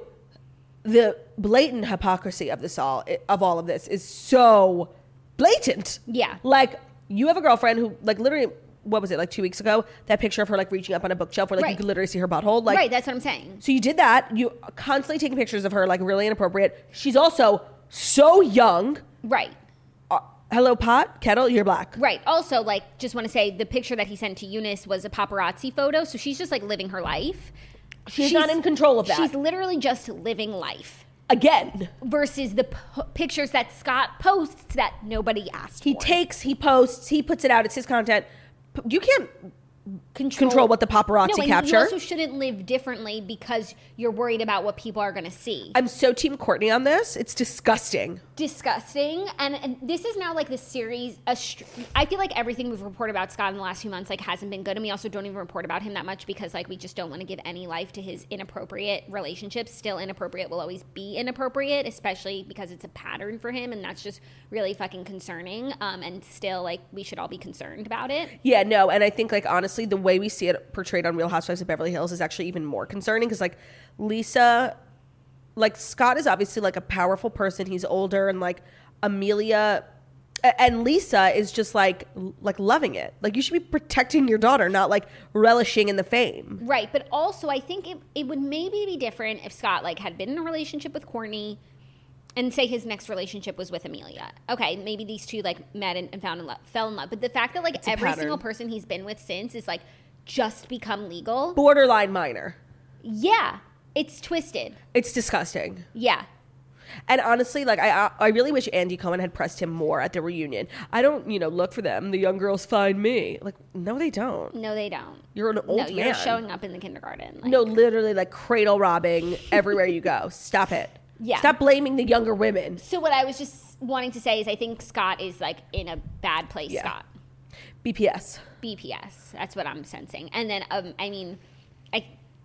the blatant hypocrisy of this all of all of this is so blatant. Yeah. Like you have a girlfriend who like literally, what was it, like two weeks ago, that picture of her like reaching up on a bookshelf where like Right. you could literally see her butthole. Like, right? That's what I'm saying. so you did that. You constantly taking pictures of her like really inappropriate. She's also so young. Right. Uh, hello, pot, kettle, you're black. Right. Also, like, just want to say the picture that he sent to Eunice was a paparazzi photo, so she's just like living her life. She's, not in control of that. She's literally just living life. Again. Versus the p- pictures that Scott posts that nobody asked He for. takes, he posts, he puts it out. It's his content. P- You can't Control, control what the paparazzi no, and capture. You also shouldn't live differently because you're worried about what people are going to see. I'm so team Kourtney on this. It's disgusting. Disgusting. And, and this is now like the series. A str- I feel like everything we've reported about Scott in the last few months like hasn't been good. And we also don't even report about him that much because like we just don't want to give any life to his inappropriate relationships. Still inappropriate will always be inappropriate, especially because it's a pattern for him. And that's just really fucking concerning. Um, and still like we should all be concerned about it. Yeah, no, and I think like honestly, the way we see it portrayed on Real Housewives of Beverly Hills is actually even more concerning because like Lisa, like Scott is obviously like a powerful person. He's older, and like Amelia a- and Lisa is just like like loving it. Like you should be protecting your daughter, not like relishing in the fame. Right. But also I think it, it would maybe be different if Scott like had been in a relationship with Kourtney and say his next relationship was with Amelia. Okay, maybe these two like met and, and found in love, fell in love. But the fact that like a every pattern. single person he's been with since is like just become legal. Borderline minor. Yeah, it's twisted. It's disgusting. Yeah. And honestly, like I, I really wish Andy Cohen had pressed him more at the reunion. I don't, you know, look for them. The young girls find me. Like, no, they don't. No, they don't. You're an old no, man. you're showing up in the kindergarten. Like, No, literally, like cradle robbing everywhere you go. Stop it. Yeah. Stop blaming the younger women. So what I was just wanting to say is I think Scott is like in a bad place, Yeah. Scott. B P S. B P S. That's what I'm sensing. And then, um, I mean, I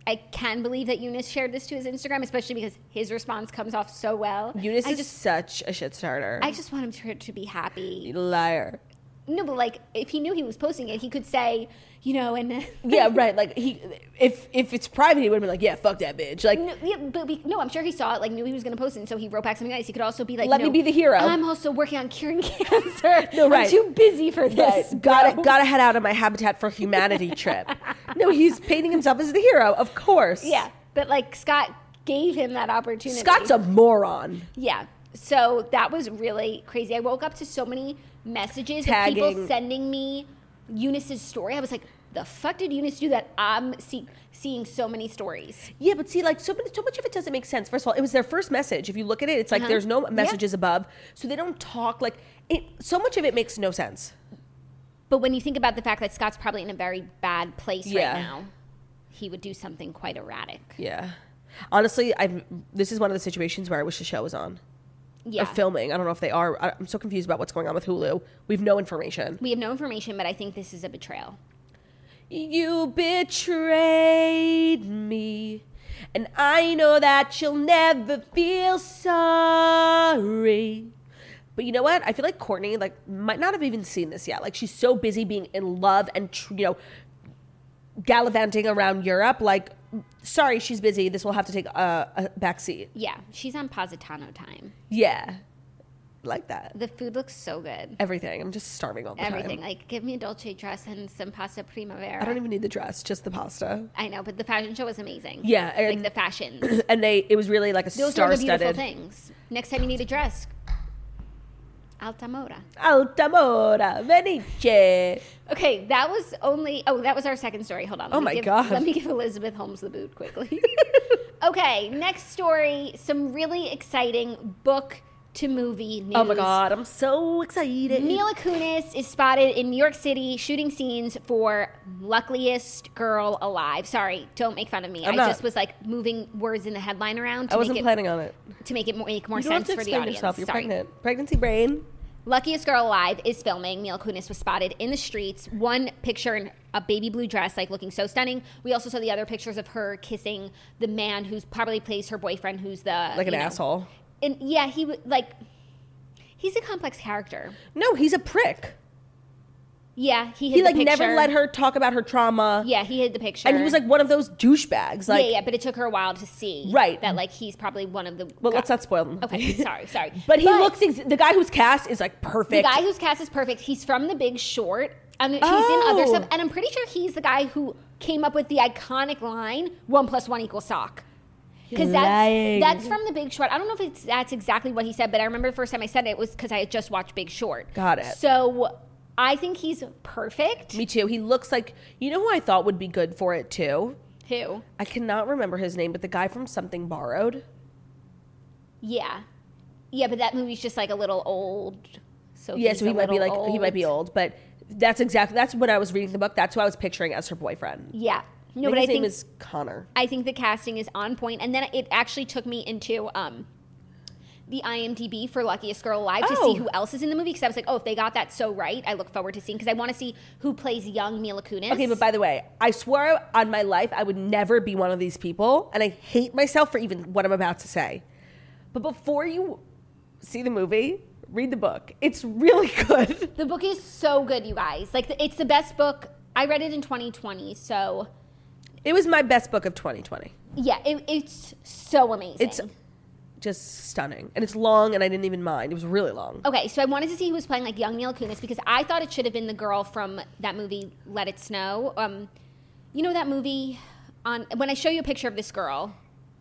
I can believe that Eunice shared this to his Instagram, especially because his response comes off so well. Eunice I is just, such a shit starter. I just want him to, to be happy. You liar. No, but like, if he knew he was posting it, he could say, you know, and Yeah, right. Like he, if if it's private, he would have been like, "Yeah, fuck that bitch." Like, no, yeah, but we, no, I'm sure he saw it, like knew he was going to post it, and so he wrote back something nice. He could also be like, Let no, me be the hero. I'm also working on curing cancer. No, right. I'm too busy for this. right, gotta gotta head out on my Habitat for Humanity trip. No, he's painting himself as the hero, of course. Yeah, but like Scott gave him that opportunity. Scott's a moron. Yeah. So that was really crazy. I woke up to so many messages Tagging. of people sending me Eunice's story. I was like, the fuck did Eunice do that? I'm see- seeing so many stories. Yeah, but see, like so, many, so much of it doesn't make sense. First of all, it was their first message. If you look at it, it's like Uh-huh. there's no messages Yeah. above, so they don't talk. Like it, so much of it makes no sense. But when you think about the fact that Scott's probably in a very bad place Yeah. right now, he would do something quite erratic. Yeah, honestly, I've. This is one of the situations where I wish the show was on. Yeah. Or filming. I don't know if they are. I- I'm so confused about what's going on with Hulu. We have no information. We have no information, but I think this is a betrayal. You betrayed me, and I know that you'll never feel sorry. But you know what? I feel like Courtney like might not have even seen this yet. Like she's so busy being in love and tr- you know gallivanting around Europe. Like, sorry, she's busy. This will have to take a, a back seat. Yeah, she's on Positano time. Yeah, like that. The food looks so good. Everything. I'm just starving all the Everything. time. Like, give me a dolce dress and some pasta primavera. I don't even need the dress, just the pasta. I know, but the fashion show was amazing. Yeah, like and- the fashions. And they, it was really like a Those are the beautiful star-studded. things. Next time you need a dress, Altamora. Altamora, Venice. Okay, that was only. Oh, that was our second story. Hold on. Let Oh me my give, God. Let me give Elizabeth Holmes the boot quickly. Okay, next story. Some really exciting book to movie news. Oh my God, I'm so excited. Mila Kunis is spotted in New York City shooting scenes for Luckiest Girl Alive. Sorry, don't make fun of me. I'm I not. just was like moving words in the headline around to I wasn't make it planning on it. to make it more, make more You don't have sense to for the explain audience. yourself. You're Sorry. pregnant. Pregnancy brain. Luckiest Girl Alive is filming. Mila Kunis was spotted in the streets. One picture in a baby blue dress, like looking so stunning. We also saw the other pictures of her kissing the man who's probably plays her boyfriend, who's the Like an you know- asshole. And yeah, he would like. He's a complex character. No, he's a prick. Yeah, he hid He the like picture. never let her talk about her trauma. Yeah, he hid the picture. And he was like one of those douchebags. Like, yeah, yeah, but it took her a while to see. Right. That like he's probably one of the. well, let's not spoil them. Okay, sorry, sorry. But he looks. Ex- the guy who's cast is like perfect. The guy who's cast is perfect. He's from The Big Short, and he's Oh. in other stuff. And I'm pretty sure he's the guy who came up with the iconic line "one plus one equals sock." Because You're that's lying. that's from The Big Short. I don't know if it's that's exactly what he said, but I remember the first time I said it was because I had just watched Big Short. Got it. So I think he's perfect. Me too. He looks like, you know who I thought would be good for it too? Who? I cannot remember his name, but the guy from Something Borrowed. Yeah, yeah, but that movie's just like a little old. So Yeah, he's so he a might be like little he might be old, but that's exactly that's when I was reading the book. That's who I was picturing as her boyfriend. Yeah. No, I but think I his name think is Connor. I think the casting is on point, and then it actually took me into um, the I M D B for Luckiest Girl Alive to Oh. see who else is in the movie. Because I was like, oh, if they got that so right, I look forward to seeing. Because I want to see who plays young Mila Kunis. Okay, but by the way, I swear on my life I would never be one of these people, and I hate myself for even what I'm about to say. But before you see the movie, read the book. It's really good. the book is so good, you guys. Like, it's the best book. I read it in twenty twenty, so It was my best book of twenty twenty. yeah, it, it's so amazing. It's just stunning. And it's long, and I didn't even mind. It was really long. Okay, so I wanted to see who was playing like young Mila Kunis because I thought it should have been the girl from that movie Let It Snow. Um, you know that movie on when I show you a picture of this girl,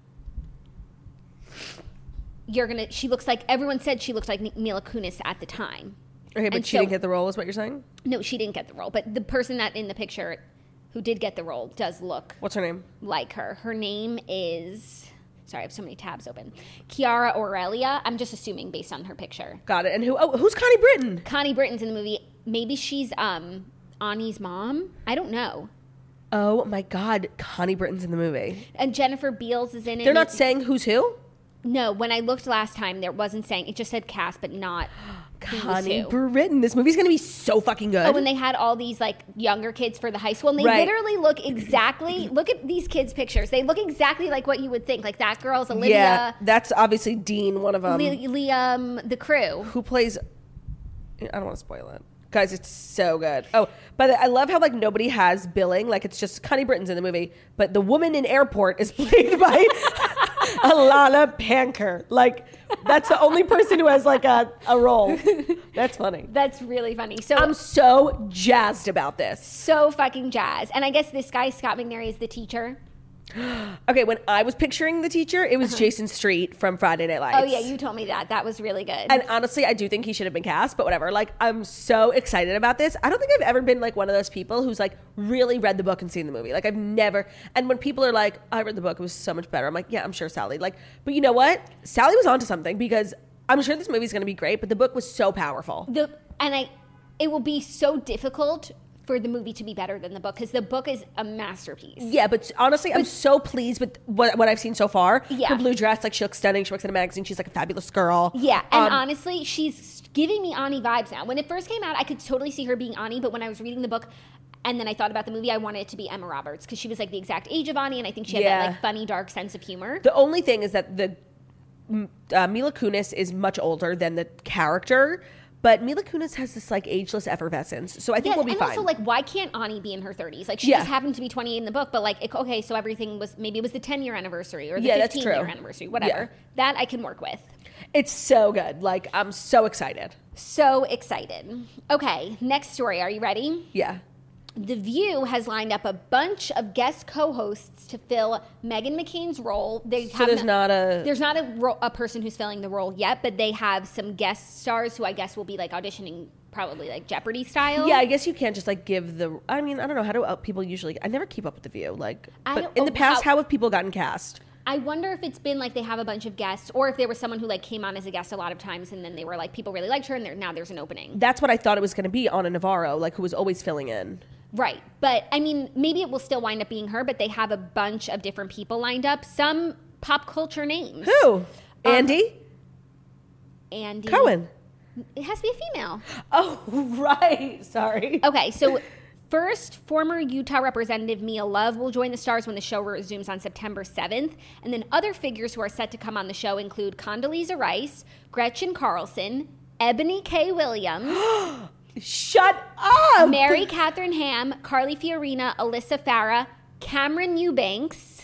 you're gonna. She looks like everyone said she looked like Mila Kunis at the time. Okay, but And she so- didn't get the role, is what you're saying? No, she didn't get the role, but the person that in the picture who did get the role does look What's her name? like her. Her name is. Sorry, I have so many tabs open. Chiara Aurelia. I'm just assuming based on her picture. Got it. And who? Oh, who's Connie Britton? Connie Britton's in the movie. Maybe she's um Ani's mom. I don't know. Oh my God, Connie Britton's in the movie. And Jennifer Beals is in it. They're not saying who's who? No, when I looked last time, there wasn't saying, it just said cast, but not Connie Britton. This movie's going to be so fucking good. Oh, and they had all these like younger kids for the high school, and they Right. literally look exactly, look at these kids' pictures. They look exactly like what you would think. Like that girl's Olivia. Yeah, that's obviously Dean, one of them. Li- Liam, the crew. Who plays, I don't want to spoil it. Guys, it's so good. Oh, by the I love how like nobody has billing. Like it's just Connie Britton's in the movie, but the woman in Airport is played by Alana Panker. Like that's the only person who has like a, a role. That's funny. That's really funny. So I'm so jazzed about this. so fucking jazz. And I guess this guy, Scott McNairy, is the teacher. Okay, when I was picturing the teacher, it was Jason Street from Friday Night Lights. Oh yeah, you told me that. That was really good. And honestly, I do think he should have been cast, but whatever. Like, I'm so excited about this. I don't think I've ever been like one of those people who's like really read the book and seen the movie. Like, I've never. And when people are like, I read the book, it was so much better. I'm like, yeah, I'm sure Sally. Like, but you know what? Sally was onto something because I'm sure this movie's going to be great, but the book was so powerful. the and I, it will be so difficult for the movie to be better than the book because the book is a masterpiece. Yeah, but honestly, I'm so pleased with what, what I've seen so far. Yeah. Her blue dress, like, she looks stunning. She works in a magazine. She's like a fabulous girl. Yeah, and Um, honestly, she's giving me Ani vibes now. When it first came out, I could totally see her being Ani, but when I was reading the book and then I thought about the movie, I wanted it to be Emma Roberts because she was like the exact age of Ani, and I think she had Yeah. that like funny, dark sense of humor. The only thing is that the uh, Mila Kunis is much older than the character, but Mila Kunis has this like ageless effervescence, so I think Yes, we'll be and fine. also like, why can't Ani be in her thirties? Like, she Yeah. just happened to be twenty-eight in the book, but like, it, okay, so everything was maybe it was the ten year anniversary or the Yeah, that's fifteen year true. anniversary, whatever. That I can work with. It's so good. Like, I'm so excited. So excited. Okay, next story. Are you ready? Yeah. The View has lined up a bunch of guest co-hosts to fill Meghan McCain's role. They So have there's not a- there's not a, ro- a person who's filling the role yet, but they have some guest stars who I guess will be like auditioning, probably like Jeopardy style. Yeah, I guess you can't just like give the. I mean, I don't know how do uh, people usually. I never keep up with the View. Like, I but don't- in the oh, past, how- how have people gotten cast? I wonder if it's been like they have a bunch of guests, or if there was someone who like came on as a guest a lot of times, and then they were like people really liked her, and there, now there's an opening. That's what I thought it was going to be. Anna Navarro, like, who was always filling in. Right. But I mean, maybe it will still wind up being her, but they have a bunch of different people lined up. Some pop culture names. Who? Andy Andy Cohen. It has to be a female. Oh, right. Sorry. Okay, so first, former Utah Representative Mia Love will join the stars when the show resumes on September seventh. And then other figures who are set to come on the show include Condoleezza Rice, Gretchen Carlson, Ebony K. Williams, Shut up. Mary Catherine Ham, Carly Fiorina, Alyssa Farah, Cameron Eubanks,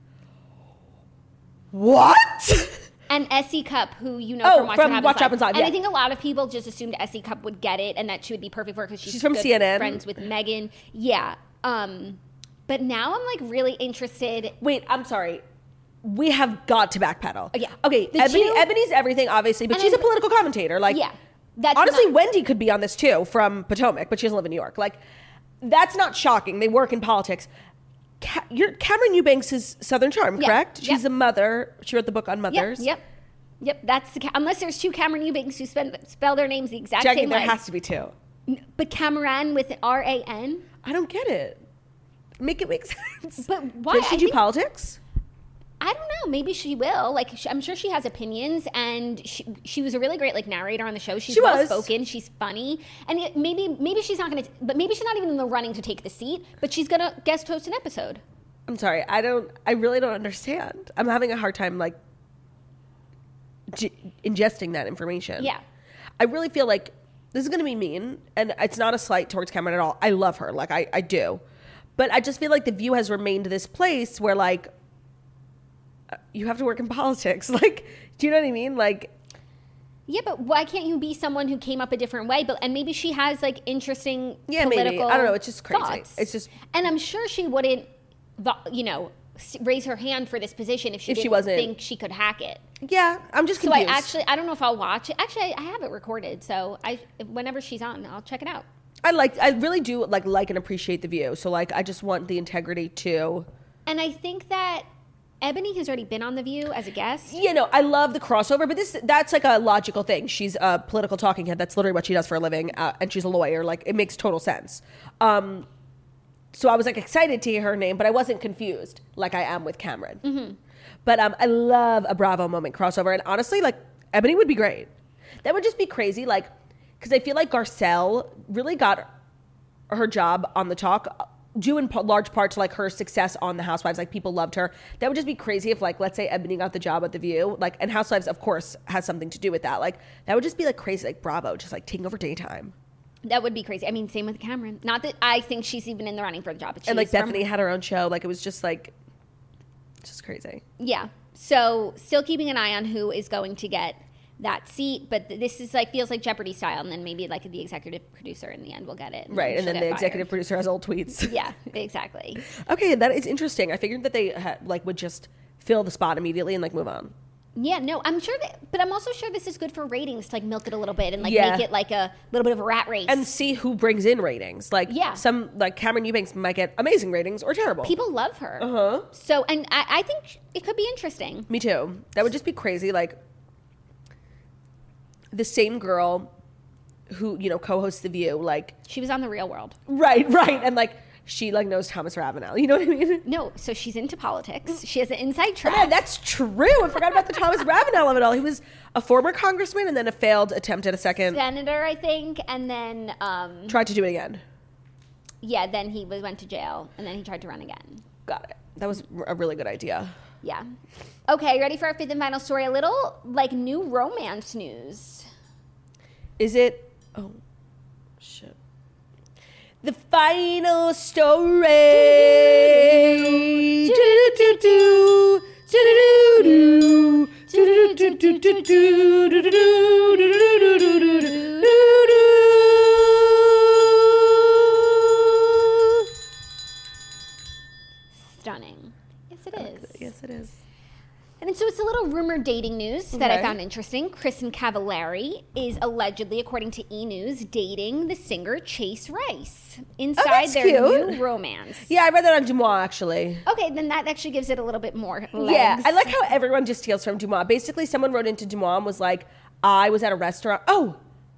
What? and Essie Cup, who you know Oh, from Watch from What Happens Watch Live. Happens Live, And yeah. I think a lot of people just assumed Essie Cup would get it and that she would be perfect for it because she's, She's from good C N N. friends with Meghan. Yeah. Um, but now I'm like really interested. Wait, I'm sorry. We have got to backpedal. Oh, yeah. Okay, The Ebony, two- Ebony's everything, obviously, but And she's then- a political commentator. Like, Yeah. That's honestly, not- Wendy could be on this too from Potomac, but she doesn't live in New York. Like, that's not shocking. They work in politics. Ca- you're, Cameron Eubanks is Southern Charm, Yeah. correct? Yep. She's a mother. She wrote the book on mothers. Yep. Yep. Yep. That's the, Ca- unless there's two Cameron Eubanks who spend, spell their names the exact Jackie, same there way. has to be two. But Cameron with R A N. I don't get it. Make it make sense. But why? Did she I do think- politics? I don't know. Maybe she will. Like, sh I'm sure she has opinions, and she she was a really great like narrator on the show. She's She well was. spoken. She's funny, and it, maybe maybe she's not gonna. But maybe she's not even in the running to take the seat. But she's gonna guest host an episode. I'm sorry. I don't. I really don't understand. I'm having a hard time like g- ingesting that information. Yeah. I really feel like this is going to be mean, and it's not a slight towards Cameron at all. I love her, like I, I do, but I just feel like the View has remained this place where like uh, you have to work in politics. Like, do you know what I mean? Like, Yeah, but why can't you be someone who came up a different way? But and maybe she has like interesting Yeah, maybe. political. I don't know, it's just crazy. thoughts. It's just- and I'm sure she wouldn't, vo- you know, s- raise her hand for this position if she If she didn't wasn't- think she could hack it. yeah, I'm just So confused. I actually, I don't know if I'll watch it. Actually, I, I have it recorded, so I whenever she's on, I'll check it out. I like, I really do like like and appreciate the View. So like, I just want the integrity to. And I think that Ebony has already been on The View as a guest. You know, I love the crossover, but this that's like a logical thing. She's a political talking head. That's literally what she does for a living, uh, and she's a lawyer. Like, it makes total sense. Um, so I was like excited to hear her name, but I wasn't confused like I am with Cameron. Mm-hmm. But um, I love a Bravo moment crossover. And honestly, like, Ebony would be great. That would just be crazy. Like, because I feel like Garcelle really got her job on the talk due in p- large part to like her success on the Housewives. Like, people loved her. That would just be crazy if, like, let's say Ebony got the job at The View, like, and Housewives of course has something to do with that. Like, that would just be like crazy, like Bravo just like taking over daytime. That would be crazy. I mean, same with Cameron. Not that I think she's even in the running for the job, but she And like is from- Bethany had her own show. Like, it was just like just crazy. Yeah. So still keeping an eye on who is going to get that seat, but this is like feels like Jeopardy style, and then maybe like the executive producer in the end will get it, and Right, and then she'll the get executive fired. producer has old tweets. Yeah, exactly. Okay, that is interesting. I figured that they ha- like would just fill the spot immediately and like move on. Yeah, no, I'm sure that, but I'm also sure this is good for ratings to like milk it a little bit and like Yeah. make it like a little bit of a rat race. And see who brings in ratings. Like, Yeah. some like Cameron Eubanks might get amazing ratings or terrible. People love her. Uh huh. So, and I, I think it could be interesting. Me too. That would just be crazy. Like, the same girl who, you know, co-hosts The View, like, She was on The Real World. right, right, and like she like knows Thomas Ravenel. You know what I mean? No, so she's into politics. She has an inside Oh, track. man, that's true. I forgot about the Thomas Ravenel of it all. He was a former congressman and then a failed attempt at a second. Senator, I think, and then um, Tried to do it again. yeah, then he was went to jail, and then he tried to run again. Got it. That was a really good idea. Yeah. Okay, ready for our fifth and final story? A little like new romance news. Is it? Oh, shit. The final story. Do-do-do-do-do. Do-do-do-do. Do-do-do-do-do-do. Do-do-do-do-do-do. Stunning. Yes, it is. Yes, it is. And so it's a little rumored dating news that I Okay. found interesting. Kristen Cavallari is allegedly, according to E! News, dating the singer Chase Rice inside that's their cute. new romance. Yeah, I read that on Dumois, actually. Okay, then that actually gives it a little bit more legs. Yeah, I like how everyone just steals from Dumois. Basically, someone wrote into Dumois and was like, I was at a restaurant. Oh,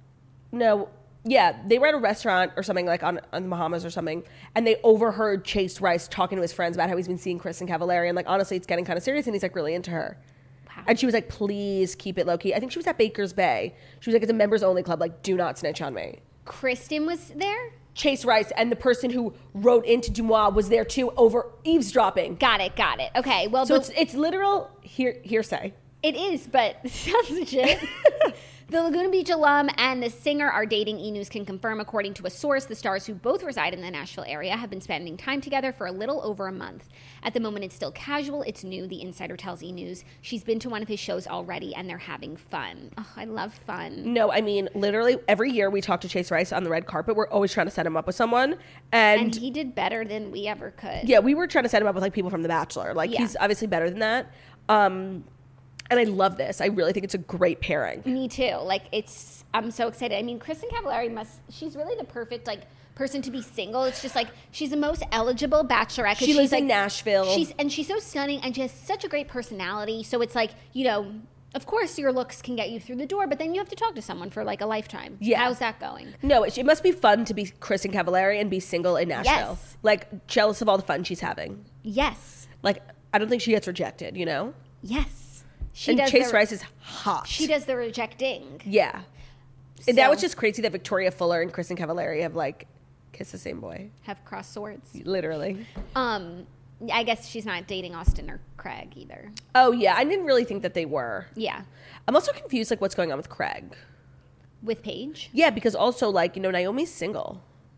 no. Yeah, they were at a restaurant or something, like on, on the Bahamas or something, and they overheard Chase Rice talking to his friends about how he's been seeing Kristen Cavallari, and like, honestly, it's getting kind of serious, and he's like really into her. Wow. And she was like, please keep it low key. I think she was at Baker's Bay. She was like, it's a members only club. Like, do not snitch on me. Kristen was there? Chase Rice and the person who wrote into Dumois was there too, over eavesdropping. Got it, got it. Okay, well, So the- it's it's literal hear, hearsay. it is, but it sounds legit. The Laguna Beach alum and the singer are dating. E! News can confirm, according to a source, the stars, who both reside in the Nashville area, have been spending time together for a little over a month. At the moment, it's still casual. It's new, the insider tells E! News. She's been to one of his shows already, and they're having fun. Oh, I love fun. No, I mean, literally every year we talk to Chase Rice on the red carpet. We're always trying to set him up with someone. And, And he did better than we ever could. yeah, we were trying to set him up with like people from The Bachelor. Like, Yeah. he's obviously better than that. Um, and I love this. I really think it's a great pairing. Me too. Like, it's, I'm so excited. I mean, Kristen Cavallari must, she's really the perfect, like, person to be single. It's just like, she's the most eligible bachelorette. 'cause She she's lives like, in Nashville. She's, and she's so stunning, and she has such a great personality. So it's like, you know, of course your looks can get you through the door, but then you have to talk to someone for like a lifetime. Yeah. How's that going? No, it, it must be fun to be Kristen Cavallari and be single in Nashville. Yes. Like, jealous of all the fun she's having. Yes. Like, I don't think she gets rejected, you know? Yes. She and does Chase the, Rice is hot. She does the rejecting. Yeah. And that So- was just crazy that Victoria Fuller and Kristen Cavallari have, like, kissed the same boy. Have crossed swords. Literally. Um, I guess she's not dating Austin or Craig either. Oh, yeah. I didn't really think that they were. Yeah. I'm also confused, like, what's going on with Craig. With Paige, Yeah, because also, like, you know, Naomi's single.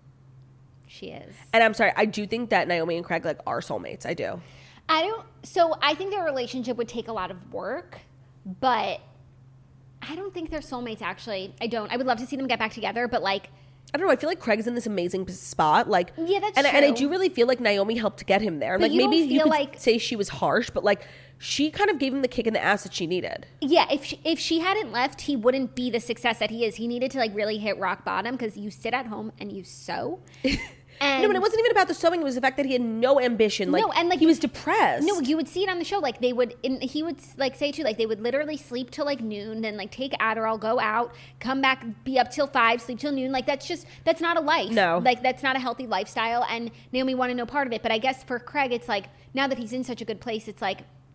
she is. And I'm sorry, I do think that Naomi and Craig, like, are soulmates. I do. I don't. So I think their relationship would take a lot of work, but I don't think they're soulmates. Actually, I don't. I would love to see them get back together, but like, I don't know. I feel like Craig's in this amazing spot. Like, Yeah, that's and, I- and I true. do really feel like Naomi helped get him there. But Like, you don't maybe you feel could like- say she was harsh, but like, she kind of gave him the kick in the ass that she needed. yeah, if she, if she hadn't left, he wouldn't be the success that he is. He needed to like really hit rock bottom because you sit at home and you sew. And No, but it wasn't even about the sewing. It was the fact that he had no ambition. Like, No, and, like, he was depressed. No, you would see it on the show. Like they would, in, he would like say too, like they would literally sleep till like noon, then like take Adderall, go out, come back, be up till five, sleep till noon. Like that's just that's not a life. No. like that's not a healthy lifestyle. And Naomi wanted no part of it. But I guess for Craig, it's like now that he's in such a good place, it's like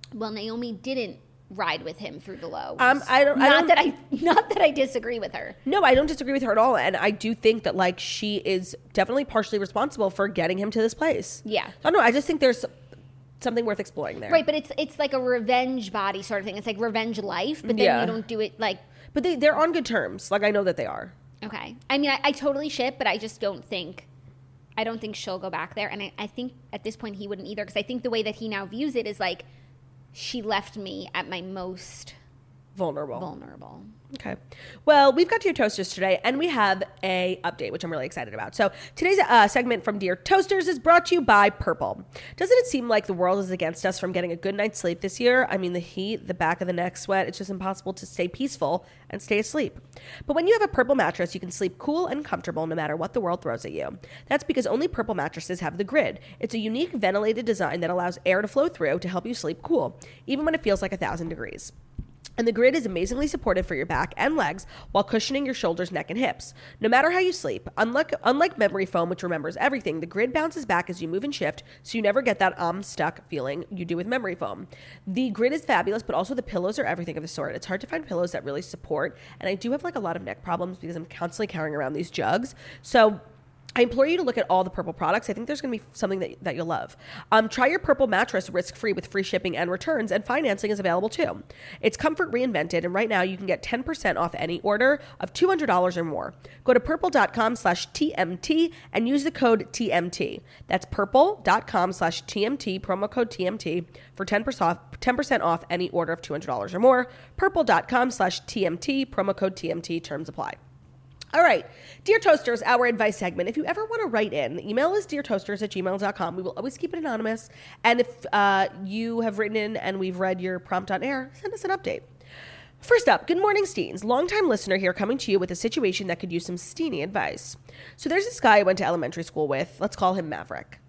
Well, Naomi didn't ride with him through the lows. Um, I don't. Not I don't, that I. Not that I disagree with her. No, I don't disagree with her at all, and I do think that like she is definitely partially responsible for getting him to this place. Yeah. I don't know. I just think there's something worth exploring there. Right, but it's it's like a revenge body sort of thing. It's like revenge life, but then Yeah. you don't do it like. But they they're on good terms. Like I know that they are. Okay. I mean, I, I totally ship, but I just don't think. I don't think she'll go back there, and I, I think at this point he wouldn't either, because I think the way that he now views it is like, she left me at my most Vulnerable. vulnerable. Okay. Well, we've got Dear Toasters today, and we have a update, which I'm really excited about. So today's uh, segment from Dear Toasters is brought to you by Purple. Doesn't it seem like the world is against us from getting a good night's sleep this year? I mean, the heat, the back of the neck sweat, it's just impossible to stay peaceful and stay asleep. But when you have a Purple mattress, you can sleep cool and comfortable no matter what the world throws at you. That's because only Purple mattresses have the grid. It's a unique ventilated design that allows air to flow through to help you sleep cool, even when it feels like a thousand degrees. And the grid is amazingly supportive for your back and legs while cushioning your shoulders, neck, and hips. No matter how you sleep, unlike, unlike memory foam, which remembers everything, the grid bounces back as you move and shift, so you never get that I'm stuck feeling you do with memory foam. The grid is fabulous, but also the pillows are everything of the sort. It's hard to find pillows that really support, and I do have like a lot of neck problems because I'm constantly carrying around these jugs. So I implore you to look at all the Purple products. I think there's going to be something that, that you'll love. Um, try your Purple mattress risk-free with free shipping and returns, and financing is available too. It's comfort reinvented, and right now you can get ten percent off any order of two hundred dollars or more. Go to purple.com slash TMT and use the code T M T. That's purple.com slash TMT, promo code T M T, for ten percent off, ten percent off any order of two hundred dollars or more. Purple.com slash TMT, promo code T M T, terms apply. All right. Dear Toasters, our advice segment. If you ever want to write in, the email is dear toasters at gmail dot com. We will always keep it anonymous. And if uh, you have written in and we've read your prompt on air, send us an update. First up, good morning, Steens. Longtime listener here, coming to you with a situation that could use some Steeny advice. So there's this guy I went to elementary school with. Let's call him Maverick.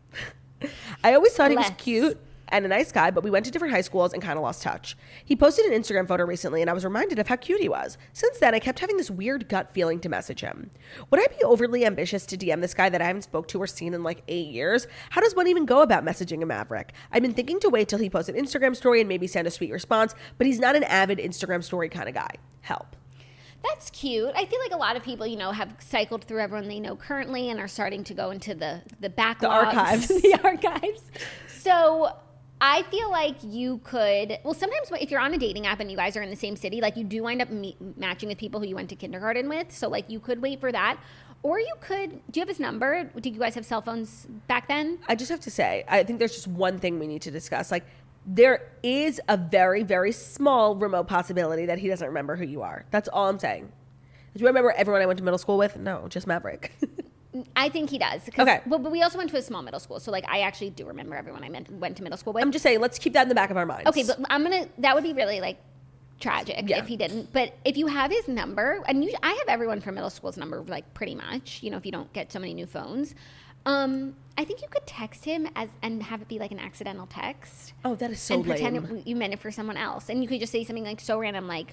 I always thought he was Let's. cute and a nice guy, but we went to different high schools and kind of lost touch. He posted an Instagram photo recently, and I was reminded of how cute he was. Since then, I kept having this weird gut feeling to message him. Would I be overly ambitious to D M this guy that I haven't spoke to or seen in like eight years? How does one even go about messaging a Maverick? I've been thinking to wait till he posts an Instagram story and maybe send a sweet response, but he's not an avid Instagram story kind of guy. Help. That's cute. I feel like a lot of people, you know, have cycled through everyone they know currently and are starting to go into the the backlogs, The archives. the archives. So I feel like you could, well, sometimes if you're on a dating app and you guys are in the same city, like you do wind up meet, matching with people who you went to kindergarten with. So like you could wait for that. Or you could, do you have his number? Did you guys have cell phones back then? I just have to say, I think there's just one thing we need to discuss. Like, there is a very, very small remote possibility that he doesn't remember who you are. That's all I'm saying. Do you remember everyone I went to middle school with? No, just Maverick. I think he does. Okay. But, but we also went to a small middle school. So like I actually do remember everyone I meant, went to middle school with. I'm just saying, let's keep that in the back of our minds. Okay, but I'm going to, that would be really like tragic Yeah. if he didn't. But if you have his number, and you, I have everyone from middle school's number, like pretty much, you know, if you don't get so many new phones. Um, I think you could text him as and have it be like an accidental text. Oh, that is so and pretend lame. it, you meant it for someone else. And you could just say something like so random, like,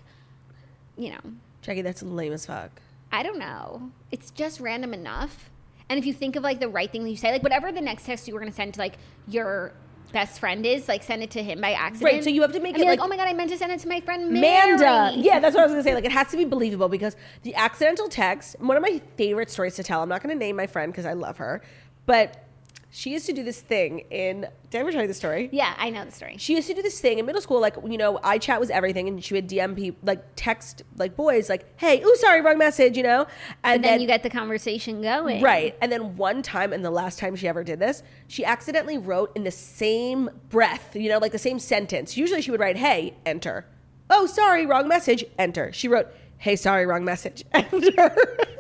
you know, Jackie, that's lame as fuck. I don't know. It's just random enough. And if you think of like the right thing that you say, like whatever the next text you were going to send to like your best friend is, like send it to him by accident. Right, so you have to make and it be like, like- oh my God, I meant to send it to my friend Mary. Manda. Yeah, that's what I was going to say. Like, it has to be believable because the accidental text, one of my favorite stories to tell, I'm not going to name my friend because I love her, but she used to do this thing in, did I ever tell you the story? Yeah, I know the story. She used to do this thing in middle school, like, you know, iChat was everything, and she would D M people, like, text, like, boys, like, hey, ooh, sorry, wrong message, you know? And And then, you get the conversation going. Right. And then one time, and the last time she ever did this, she accidentally wrote in the same breath, you know, like the same sentence. Usually she would write, hey, enter. Oh, sorry, wrong message, enter. She wrote, hey, sorry, wrong message, enter.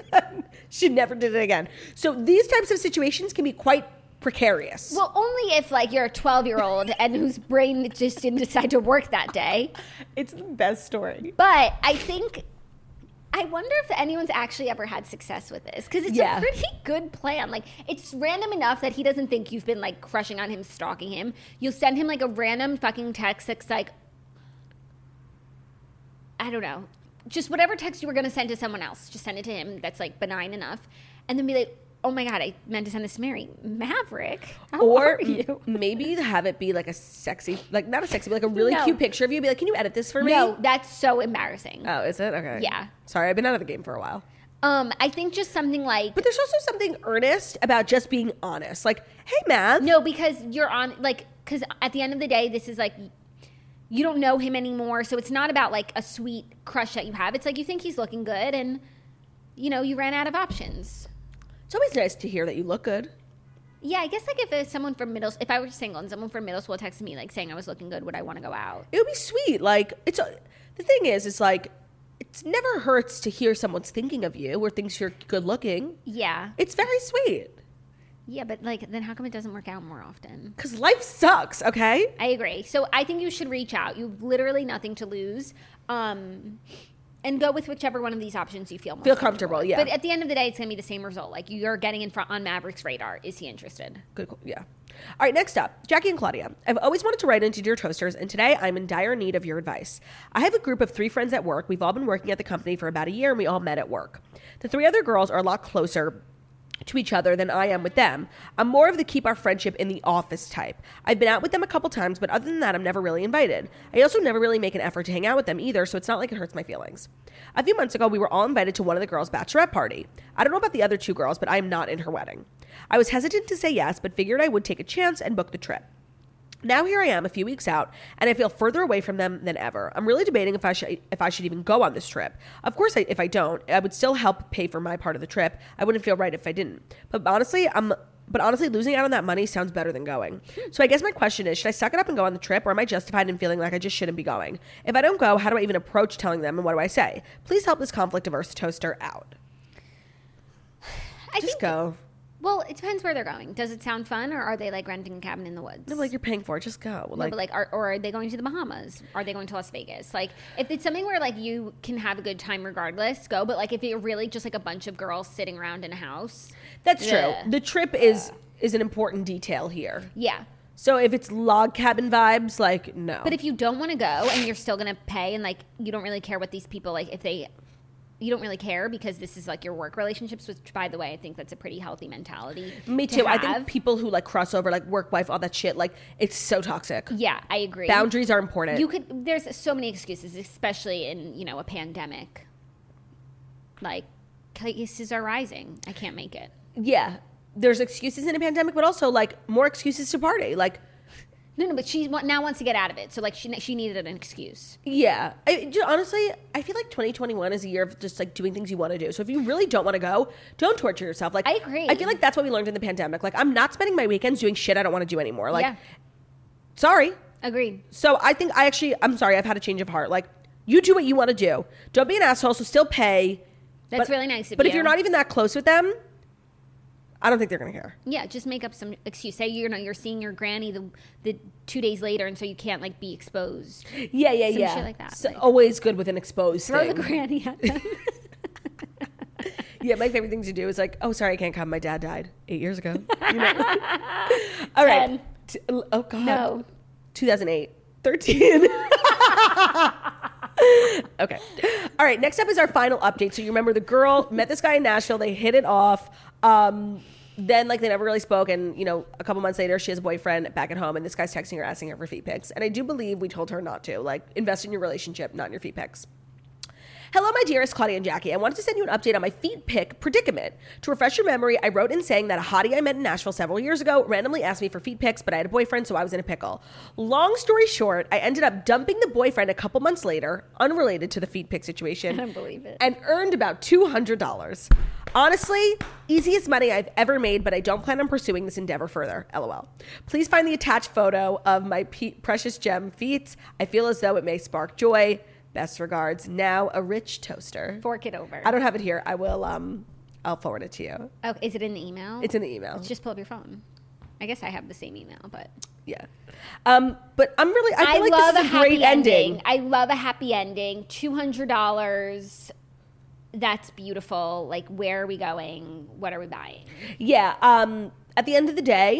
She never did it again. So these types of situations can be quite precarious. Well, only if like you're a twelve-year-old and whose brain just didn't decide to work that day. It's the best story. But I think, I wonder if anyone's actually ever had success with this. Because it's Yeah. a pretty good plan. Like, it's random enough that he doesn't think you've been, like, crushing on him, stalking him. You'll send him, like, a random fucking text that's, like, I don't know. Just whatever text you were going to send to someone else. Just send it to him that's, like, benign enough. And then be like, oh my God, I meant to send this to Mary. Maverick, how or are you? m- maybe have it be like a sexy, like not a sexy, but like a really No. cute picture of you. Be like, can you edit this for me? No, that's so embarrassing. Oh, is it? Okay. Yeah. Sorry, I've been out of the game for a while. Um, I think just something like But there's also something earnest about just being honest. Like, hey, Mav. no, because you're on like because at the end of the day, this is like you don't know him anymore, so it's not about like a sweet crush that you have. It's like you think he's looking good, and you know you ran out of options. It's always nice to hear that you look good. Yeah, I guess like if it's someone from middle, if I were single and someone from middle school texted me like saying I was looking good, would I want to go out? It would be sweet. Like, it's a, the thing is, it's like, it never hurts to hear someone's thinking of you or thinks you're good looking. Yeah, It's very sweet. yeah, but like then how come it doesn't work out more often? Because life sucks, okay? I agree. So I think you should reach out. You've literally nothing to lose. Um, and go with whichever one of these options you feel most Feel comfortable, yeah. But at the end of the day, it's going to be the same result. Like you're getting in front on Maverick's radar. Is he interested? Good, yeah. All right, next up, Jackie and Claudia. I've always wanted to write into Dear Toasters, and today I'm in dire need of your advice. I have a group of three friends at work. We've all been working at the company for about a year, and we all met at work. The three other girls are a lot closer to each other than I am with them. I'm more of the keep our friendship in the office type. I've been out with them a couple times, but other than that, I'm never really invited. I also never really make an effort to hang out with them either, so it's not like it hurts my feelings. A few months ago, we were all invited to one of the girls' bachelorette party. I don't know about the other two girls, but I am not in her wedding. I was hesitant to say yes, but figured I would take a chance and book the trip. Now here I am a few weeks out, and I feel further away from them than ever. I'm really debating if I should if I should even go on this trip. Of course, I, if I don't, I would still help pay for my part of the trip. I wouldn't feel right if I didn't. But honestly, I'm but honestly, losing out on that money sounds better than going. So I guess my question is, should I suck it up and go on the trip, or am I justified in feeling like I just shouldn't be going? If I don't go, how do I even approach telling them, and what do I say? Please help this conflict-averse toaster out. I Just think, go. Well, it depends where they're going. Does it sound fun, or are they like renting a cabin in the woods? No, like you're paying for it. Just go. No, Like, but like, are, or are they going to the Bahamas? Are they going to Las Vegas? Like, if it's something where like you can have a good time regardless, go. But like, if you're really just like a bunch of girls sitting around in a house, that's true. yeah. The trip is is an important detail here. yeah. So if it's log cabin vibes, like, no. But if you don't want to go and you're still gonna pay, and like you don't really care what these people like, if they, you don't really care because this is like your work relationships. Which, by the way, I think that's a pretty healthy mentality. Me to too. I have. think people who like cross over, like work wife, all that shit, like it's so toxic. Yeah, I agree. Boundaries are important. You could. There's so many excuses, especially in you know a pandemic. Like cases are rising. I can't make it. yeah. There's excuses in a pandemic, but also like more excuses to party. Like, No, no, but she wa- now wants to get out of it. So like she she needed an excuse. yeah. I, ju- honestly, I feel like twenty twenty-one is a year of just like doing things you want to do. So if you really don't want to go, don't torture yourself. Like, I agree. I feel like that's what we learned in the pandemic. Like, I'm not spending my weekends doing shit I don't want to do anymore. Like, yeah, sorry. agreed. So I think I actually, I'm sorry, I've had a change of heart. Like, you do what you want to do. Don't be an asshole, so still pay. That's But- really nice of But you. if you're not even that close with them, I don't think they're going to care. Yeah, just make up some excuse. Say you know you're seeing your granny the the two days later, and so you can't like be exposed. Yeah, yeah, Some yeah. shit like that. So, Like- always good with an exposed Throw thing. the granny at them. Yeah, my favorite thing to do is like, oh, sorry, I can't come. My dad died eight years ago. You know? All right. Ten. T- oh, God. No. two thousand eight. thirteen. Okay. All right. Next up is our final update. So you remember the girl met this guy in Nashville. They hit it off. Um, then like they never really spoke. And, you know, a couple months later, she has a boyfriend back at home. And this guy's texting her, asking her for feet pics. And I do believe we told her not to. Like, invest in your relationship, not in your feet pics. Hello, my dearest Claudia and Jackie. I wanted to send you an update on my feet pic predicament. To refresh your memory, I wrote in saying that a hottie I met in Nashville several years ago randomly asked me for feet pics, but I had a boyfriend, so I was in a pickle. Long story short, I ended up dumping the boyfriend a couple months later, unrelated to the feet pic situation. I don't believe it. And earned about two hundred dollars. Honestly, easiest money I've ever made, but I don't plan on pursuing this endeavor further. LOL. Please find the attached photo of my pe- precious gem feet. I feel as though it may spark joy. Best regards, now a rich toaster. Fork it over. I don't have it here. I will, um, I'll forward it to you. Oh, is it in the email? It's in the email. Just pull up your phone. I guess I have the same email, but Yeah. Um, but I'm really, I feel I like love this a is a happy great ending. ending. I love a happy ending. Two hundred dollars. That's beautiful. Like, where are we going? What are we buying? Yeah. Um, at the end of the day,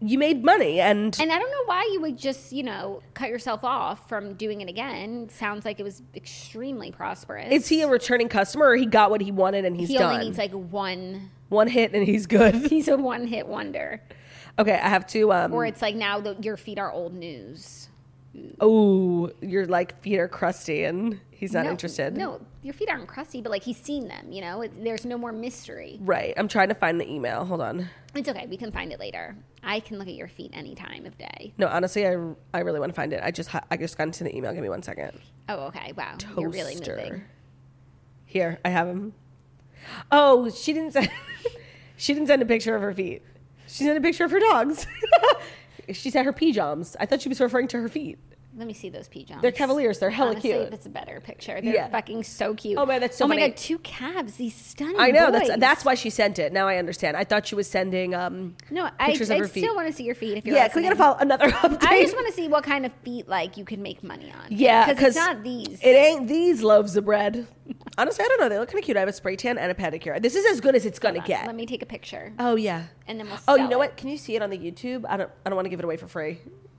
you made money. And And I don't know why you would just, you know, cut yourself off from doing it again. Sounds like it was extremely prosperous. is he a returning customer, or he got what he wanted and he's he done? only needs like one. One hit and he's good. He's a one-hit wonder. Okay, I have to. Um, Or it's like now the, your feet are old news. oh, your like feet are crusty and he's not no, interested. No, your feet aren't crusty, but like he's seen them. You know, it, there's no more mystery. Right. I'm trying to find the email. Hold on. It's okay. We can find it later. I can look at your feet any time of day. No, honestly, I, I really want to find it. I just I just got into the email. Give me one second. Oh, okay. Wow. You're really Toaster. moving. Here, I have him. Oh, she didn't send. She didn't send a picture of her feet. She sent a picture of her dogs. She said her pajamas. I thought she was referring to her feet. Let me see those pajamas. They're Cavaliers. They're hella Honestly, cute. That's a better picture. They're Yeah. fucking so cute. Oh, man, that's so Oh, my funny. God. Two calves. These stunning I know. boys. That's that's why she sent it. Now I understand. I thought she was sending um No, I, pictures I of her feet. still want to see your feet if you're Yeah, can we listening. get a follow another update? I just want to see what kind of feet like you could make money on. Yeah, because it's not these. It ain't these loaves of bread. Honestly, I don't know. They look kind of cute. I have a spray tan and a pedicure. This is as good as it's gonna Hold on, get. Let me take a picture, Oh yeah. and then we'll. Oh, you sell know it. what? Can you see it on the YouTube? I don't. I don't want to give it away for free.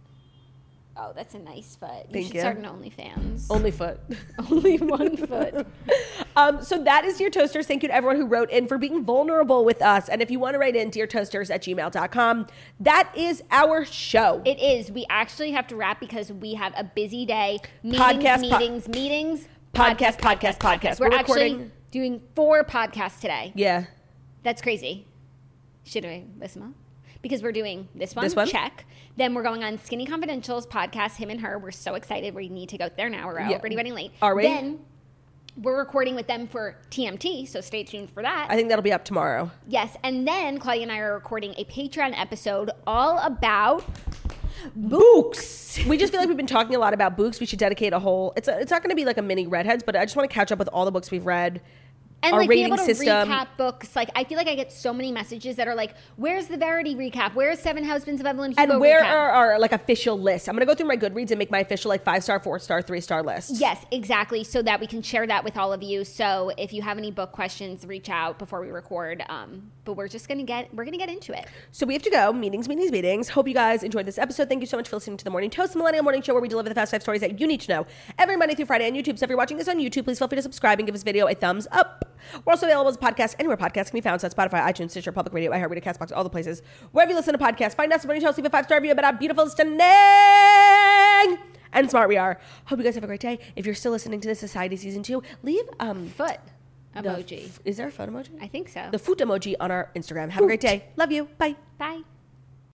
Oh, that's a nice foot. You Thank should you. start an OnlyFans. Only foot. Only one foot. Um, so that is Dear Toasters. Thank you to everyone who wrote in for being vulnerable with us. And if you want to write in, dear toasters at gmail dot com. That is our show. It is. We actually have to wrap because we have a busy day. Meetings, Podcast, po- meetings, meetings. Podcast, podcast, podcast. We're, We're actually recording- doing four podcasts today. Yeah. That's crazy. Should I list them up? Because we're doing this one, This one? check. Then we're going on Skinny Confidential's podcast, him and her. We're so excited. We need to go there now. We're Yeah. already running late. Are we? Then we're recording with them for T M T, so stay tuned for that. I think that'll be up tomorrow. Yes, and then Claudia and I are recording a Patreon episode all about Books. We just feel like we've been talking a lot about books. We should dedicate a whole. It's a, it's not going to be like a mini Redheads, but I just want to catch up with all the books we've read. and Our like be rating able to system. recap books. Like I feel like I get so many messages that are like, "Where's the Verity recap? Where's Seven Husbands of Evelyn Hugo And where recap?" are our like official lists? I'm going to go through my Goodreads and make my official like five star, four star, three star list. Yes, exactly. So that we can share that with all of you. So if you have any book questions, reach out before we record. Um, but we're just gonna get we're gonna get into it. So we have to go. Meetings, meetings, meetings. Hope you guys enjoyed this episode. Thank you so much for listening to the Morning Toast, the Millennial Morning Show, where we deliver the fast five stories that you need to know every Monday through Friday on YouTube. So if you're watching this on YouTube, please feel free to subscribe and give this video a thumbs up. We're also available as a podcast anywhere podcasts can be found. So that's Spotify, iTunes, Stitcher, Public Radio, iHeartRadio, CastBox, all the places. Wherever you listen to podcasts, find us, Morning Toast, leave a five star review about how beautiful, stunning, and smart we are. Hope you guys have a great day. If you're still listening to this Society Season two, leave um Foot the- emoji. is there a foot emoji? I think so. The foot emoji on our Instagram. Have a great day. Love you. Bye. Bye.